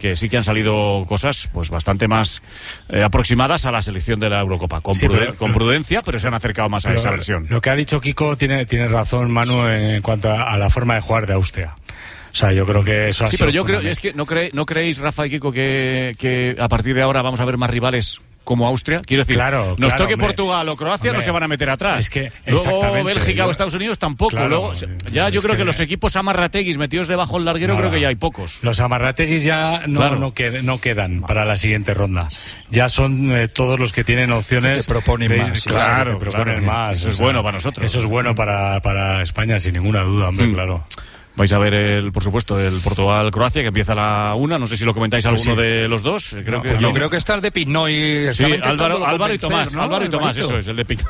que sí que han salido cosas pues bastante más eh, aproximadas a la selección de la Eurocopa, con, sí, pruden- pero, con prudencia, pero se han acercado más a esa versión. Lo que ha dicho Kiko tiene, tiene razón, Manu, en cuanto a, a la forma de jugar de Austria. O sea, yo creo que eso ha sí, sido... Sí, pero yo creo, es que no, cree, no creéis, Rafa y Kiko, que, que a partir de ahora vamos a ver más rivales como Austria. Quiero decir, claro, nos claro, toque hombre. Portugal o Croacia, hombre, no se van a meter atrás. Es que, luego Bélgica yo, o Estados Unidos tampoco. Claro, luego, ya yo creo que, que los equipos amarrateguis metidos debajo del larguero, nada. Creo que ya hay pocos. Los amarrateguis ya no, claro. no, qued, no quedan para la siguiente ronda. Ya son eh, todos los que tienen opciones. Que proponen de, más. Claro, que proponen claro, más. Eso es sea, bueno para nosotros. Eso es bueno para, para España, sin ninguna duda, hombre, mm. claro. Vais a ver, el, por supuesto, el Portugal-Croacia, que empieza a la una. No sé si lo comentáis pues alguno sí. de los dos. Creo no, que pues yo no. creo que está el de Pizno y... Sí, Álvaro, Álvaro y Tomás. ¿no? Álvaro y Tomás, eso es, el de Pizno.